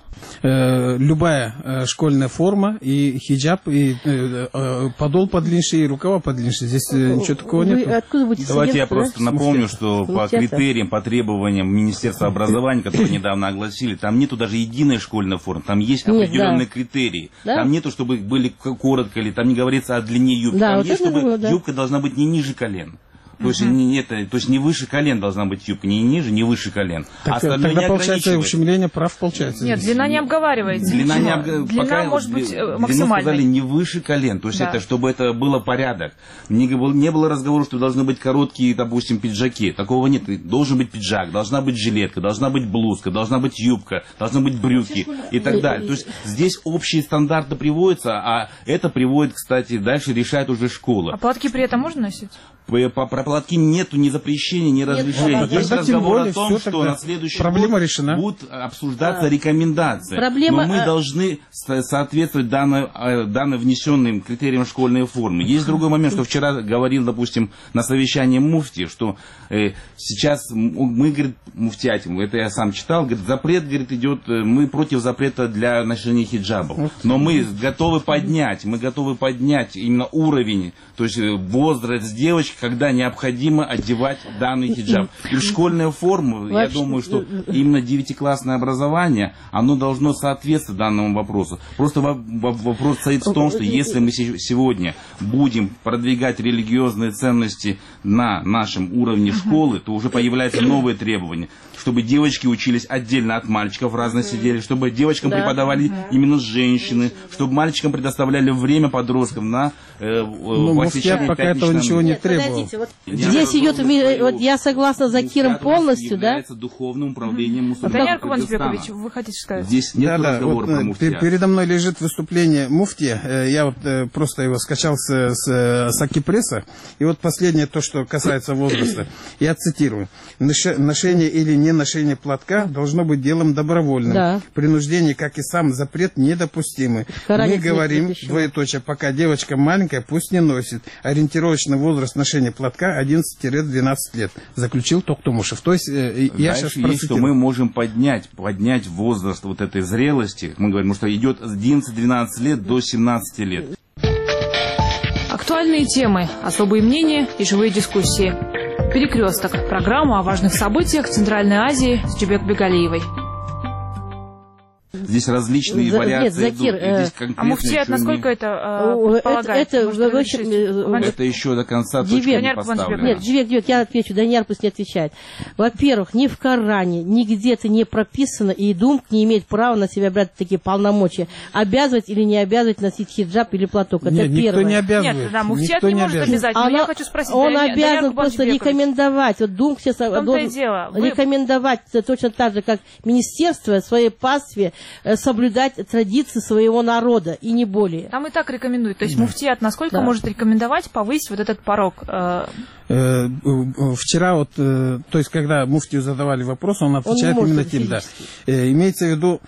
Э, любая э, школьная форма и хиджаб, и э, э, подол подлиннее, и рукава подлиннее. Здесь э, ничего такого нет. Давайте я просто напомню, что по критериям, по требованиям Министерства образования, которые недавно огласили, там нету даже единой школьной формы, там есть определенные критерии. Там нету, чтобы были коротко, или там не говорится о длине юбки. Там есть, чтобы юбка должна быть не ниже колен. То есть, uh-huh. не, это, то есть не выше колен должна быть юбка, не ниже, не выше колен. Так, а тогда получается ущемление прав получается. Нет, длина не обговаривается. Длина, не обг... длина Пока может быть максимальной. Длину сказали не выше колен, то есть да. это чтобы это было порядок. Не, не было разговора, что должны быть короткие, допустим, пиджаки. Такого нет. Должен быть пиджак, должна быть жилетка, должна быть блузка, должна быть юбка, должны быть брюки и так далее. То есть здесь общие стандарты приводятся, а это приводит, кстати, дальше решает уже школа. А платки при этом можно носить? По, про платки нету ни запрещения, ни разрешения. Нет, есть разговор о том, что на следующий проблема год решена. будут обсуждаться а. рекомендации. Проблема... Но мы а... должны соответствовать данной, данной внесенным критериям школьной формы. Есть другой момент, что вчера говорил, допустим, на совещании муфти, что э, сейчас мы, говорит, муфтиатим, это я сам читал, говорит, запрет, говорит, идет, мы против запрета для ношения хиджабов. Но мы готовы поднять, мы готовы поднять именно уровень, то есть возраст девочки, когда необходимо одевать данный хиджаб. И школьная форма, я думаю, что именно девятиклассное образование, оно должно соответствовать данному вопросу. Просто вопрос стоит в том, что если мы сегодня будем продвигать религиозные ценности на нашем уровне школы, то уже появляются новые требования. Чтобы девочки учились отдельно от мальчиков, разно сидели, чтобы девочкам да. преподавали именно женщины, чтобы мальчикам предоставляли время подросткам на э, ну, посещение пока этого ничего не требовал. Вот здесь идет, вот я согласна за Киром полностью, да? Является духовным управлением мусульман. Даниэль Куманович, вы хотите сказать? Здесь нет да, разговора да, вот, про муфтия. Передо мной лежит выступление муфтия. Я вот просто его скачал с, с, с Акипресса. И вот последнее, то, что касается возраста. Я цитирую. Ношение или не ношение платка должно быть делом добровольным. Да. Принуждение, как и сам запрет, недопустимы. Мы говорим, двоеточие, пока девочка маленькая, пусть не носит. Ориентировочный возраст ношения ношения платка одиннадцать-двенадцать лет, заключил Токтамушев. То есть э, я сейчас процитирую. Что мы можем поднять, поднять возраст вот этой зрелости, мы говорим, что идет с одиннадцати-двенадцати лет до семнадцати лет. Актуальные темы, особые мнения и живые дискуссии. «Перекресток» – программа о важных событиях Центральной Азии с Джибек Бегалиевой. Здесь различные За, вариации. Нет, Закир, идут, здесь а муфтият, насколько не... это э, предполагает? Это, это, в общем, это еще до конца точно не поставлено. Нет, Джибек, Джибек, я отвечу, Данияр пусть не отвечает. Во-первых, ни в Коране, нигде это не прописано, и Думк не имеет права на себя брать такие полномочия. Обязывать или не обязывать носить хиджаб или платок. Это нет, первое. Никто не обязывает. Нет, да, муфтият не, не может обязать, но Она, я хочу спросить. Он Данияр, обязан Данияр просто рекомендовать. Вот Думк сейчас должен рекомендовать Вы... точно так же, как министерство своей пастве соблюдать традиции своего народа, и не более. Там и так рекомендуют. То есть да. муфтият насколько да. может рекомендовать повысить вот этот порог? Вчера вот, то есть когда муфтию задавали вопрос, он отвечает он именно тем, да. Имеется в виду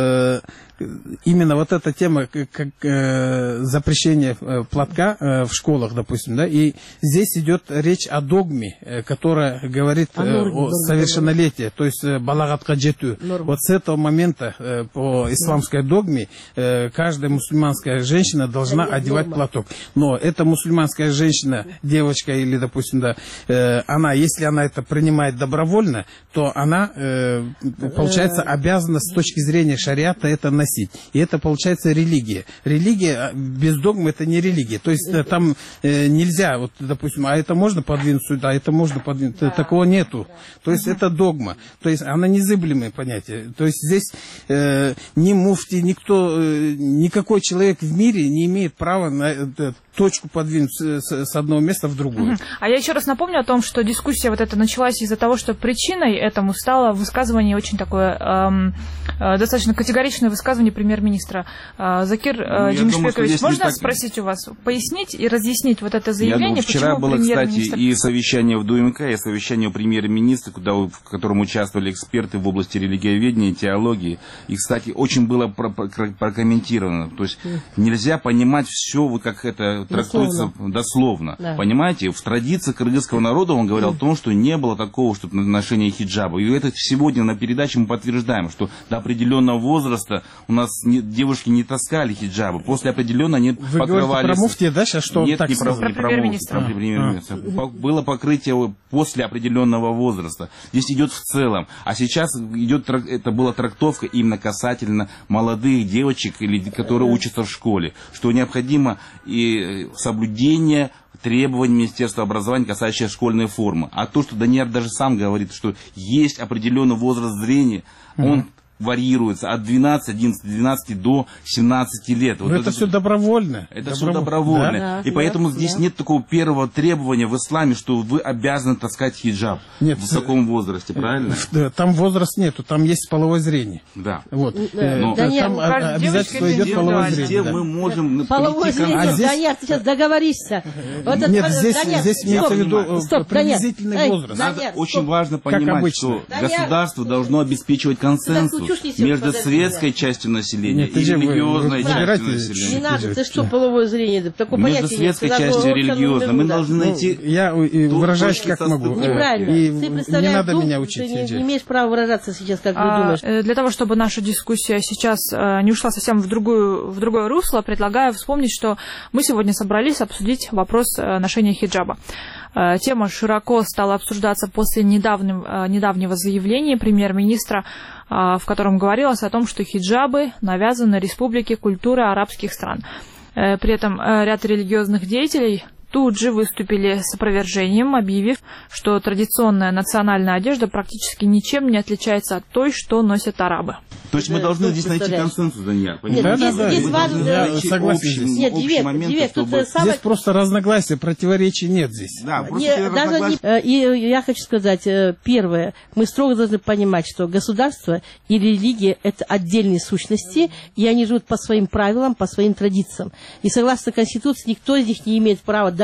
именно вот эта тема, как э, запрещение э, платка э, в школах, допустим, да, и здесь идет речь о догме, э, которая говорит э, о совершеннолетии, то есть э, балагатка джету. Вот с этого момента э, по исламской догме э, каждая мусульманская женщина должна одевать платок. Но эта мусульманская женщина, девочка или, допустим, да, э, она, если она это принимает добровольно, то она, э, получается, обязана с точки зрения шариата это носить. И это, получается, религия. Религия без догмы — это не религия. То есть там э, нельзя, вот, допустим, а это можно подвинуть сюда, а это можно подвинуть. Да. Такого нету. То есть это догма. То есть она незыблемое понятие. То есть здесь э, ни муфти, никто, э, никакой человек в мире не имеет права на э, точку подвинуть с, с, с одного места в другое. Uh-huh. А я еще раз напомню о том, что дискуссия вот эта началась из-за того, что причиной этому стало высказывание очень такое эм, э, достаточно категоричное высказывание премьер-министра. Э, Закир э, ну, Джимишбекович, можно так... спросить у вас, пояснить и разъяснить вот это заявление? Я думаю, вчера было, кстати, и совещание в ДУМК, и совещание у премьер-министра, куда, в котором участвовали эксперты в области религиоведения и теологии. И, кстати, очень было прокомментировано. То есть нельзя понимать все, вот как это трактуется дословно. дословно да. Понимаете, в традиции кыргызского народа он говорил mm. о том, что не было такого, что ношение хиджаба. И это сегодня на передаче мы подтверждаем, что до определенного возраста у нас не, девушки не таскали хиджабы. После определенного они Вы покрывались... про муфтия, да, сейчас что Нет, он так не про, сказал? не про муфтия, про премьер-министра. А. Было покрытие после определенного возраста. Здесь идет в целом. А сейчас идет, это была трактовка именно касательно молодых девочек, или, которые учатся в школе, что необходимо и соблюдение требований Министерства образования, касающихся школьной формы. А то, что Данияр даже сам говорит, что есть определенный возраст зрения, mm-hmm. он варьируется от двенадцати, одиннадцати, двенадцати до семнадцати лет. Вот это, это все добровольно. Это Добров... все добровольно. Да? И да, поэтому да, здесь да. нет такого первого требования в исламе, что вы обязаны таскать хиджаб нет, в таком возрасте, правильно? Там возраст нету, там есть половое зрение. Да. Вот. Но да, там обязательно идет половое зрение. Да. Мы можем половое зрение, а здесь... Данияр, ты сейчас договоришься. Вот нет, это, здесь, Данияр, здесь имеется в виду стоп, приблизительный Данияр, возраст. Надо Данияр, очень стоп. важно понимать, что Данияр, государство должно обеспечивать консенсус между светской частью населения Нет, и религиозной частью населения. Не надо, ты что, половое зрение? Такое Между светской частью и религиозной. Мы должны найти... Ну, я выражаюсь как могу. Неправильно. И не надо меня учить. Ты не имеешь права выражаться сейчас, как а, ты думаешь. Для того, чтобы наша дискуссия сейчас не ушла совсем в, другую, в другое русло, предлагаю вспомнить, что мы сегодня собрались обсудить вопрос ношения хиджаба. Тема широко стала обсуждаться после недавнего, недавнего заявления премьер-министра, в котором говорилось о том, что хиджабы навязаны республике культуры арабских стран. При этом ряд религиозных деятелей тут же выступили с опровержением, объявив, что традиционная национальная одежда практически ничем не отличается от той, что носят арабы. То есть мы должны здесь найти консенсус, Данияр. Нет, да, здесь, да, здесь да. важно... Я согласен. Нет, Дивек, Дивек, тут здесь самое... просто разногласия, противоречий нет здесь. Да, просто не, даже не... И я хочу сказать, первое, мы строго должны понимать, что государство и религия — это отдельные сущности, и они живут по своим правилам, по своим традициям. И согласно Конституции, никто из них не имеет права,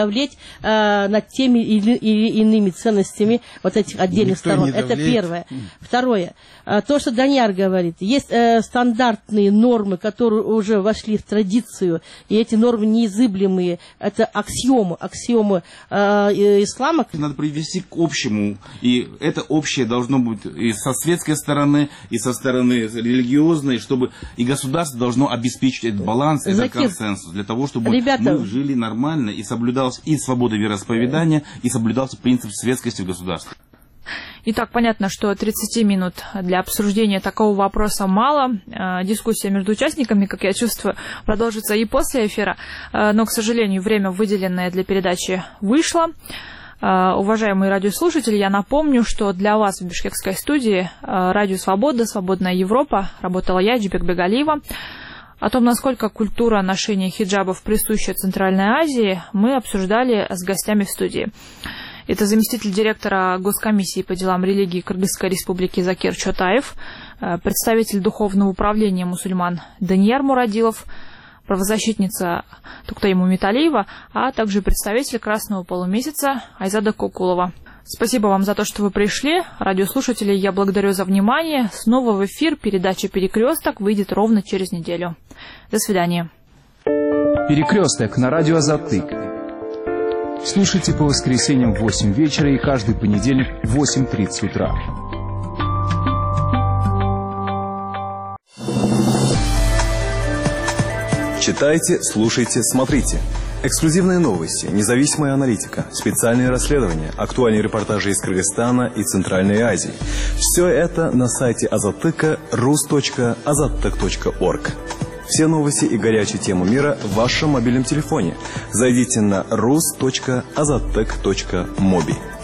давлеть э, над теми или, или иными ценностями вот этих отдельных Никто сторон. Это первое. Второе. То, что Данияр говорит, есть э, стандартные нормы, которые уже вошли в традицию, и эти нормы неизыблемые. Это аксиомы, аксиомы э, ислама. Надо привести к общему, и это общее должно быть и со светской стороны, и со стороны религиозной, чтобы и государство должно обеспечить этот баланс, этот Закир, консенсус, для того, чтобы ребята, мы жили нормально, и соблюдалась и свобода вероисповедания, и соблюдался принцип светскости в государстве. Итак, понятно, что тридцати минут для обсуждения такого вопроса мало. Дискуссия между участниками, как я чувствую, продолжится и после эфира. Но, к сожалению, время, выделенное для передачи, вышло. Уважаемые радиослушатели, я напомню, что для вас в бишкекской студии «Радио Свобода», «Свободная Европа» работала я, Джибек Бегалиева. О том, насколько культура ношения хиджабов присуща Центральной Азии, мы обсуждали с гостями в студии. Это заместитель директора Госкомиссии по делам религии Кыргызской республики Закир Чотаев, представитель Духовного управления мусульман Данияр Мурадилов, правозащитница Туктаим Умиталиева, а также представитель Красного полумесяца Айзада Кукулова. Спасибо вам за то, что вы пришли. Радиослушатели, я благодарю за внимание. Снова в эфир передача «Перекресток» выйдет ровно через неделю. До свидания. «Перекресток» на радио Азаттык. Слушайте по воскресеньям в восемь вечера и каждый понедельник в восемь тридцать утра. Читайте, слушайте, смотрите. Эксклюзивные новости, независимая аналитика, специальные расследования, актуальные репортажи из Кыргызстана и Центральной Азии. Все это на сайте Азаттыка рус точка азаттык точка орг. Все новости и горячие темы мира в вашем мобильном телефоне. Зайдите на рус точка азаттык точка моби.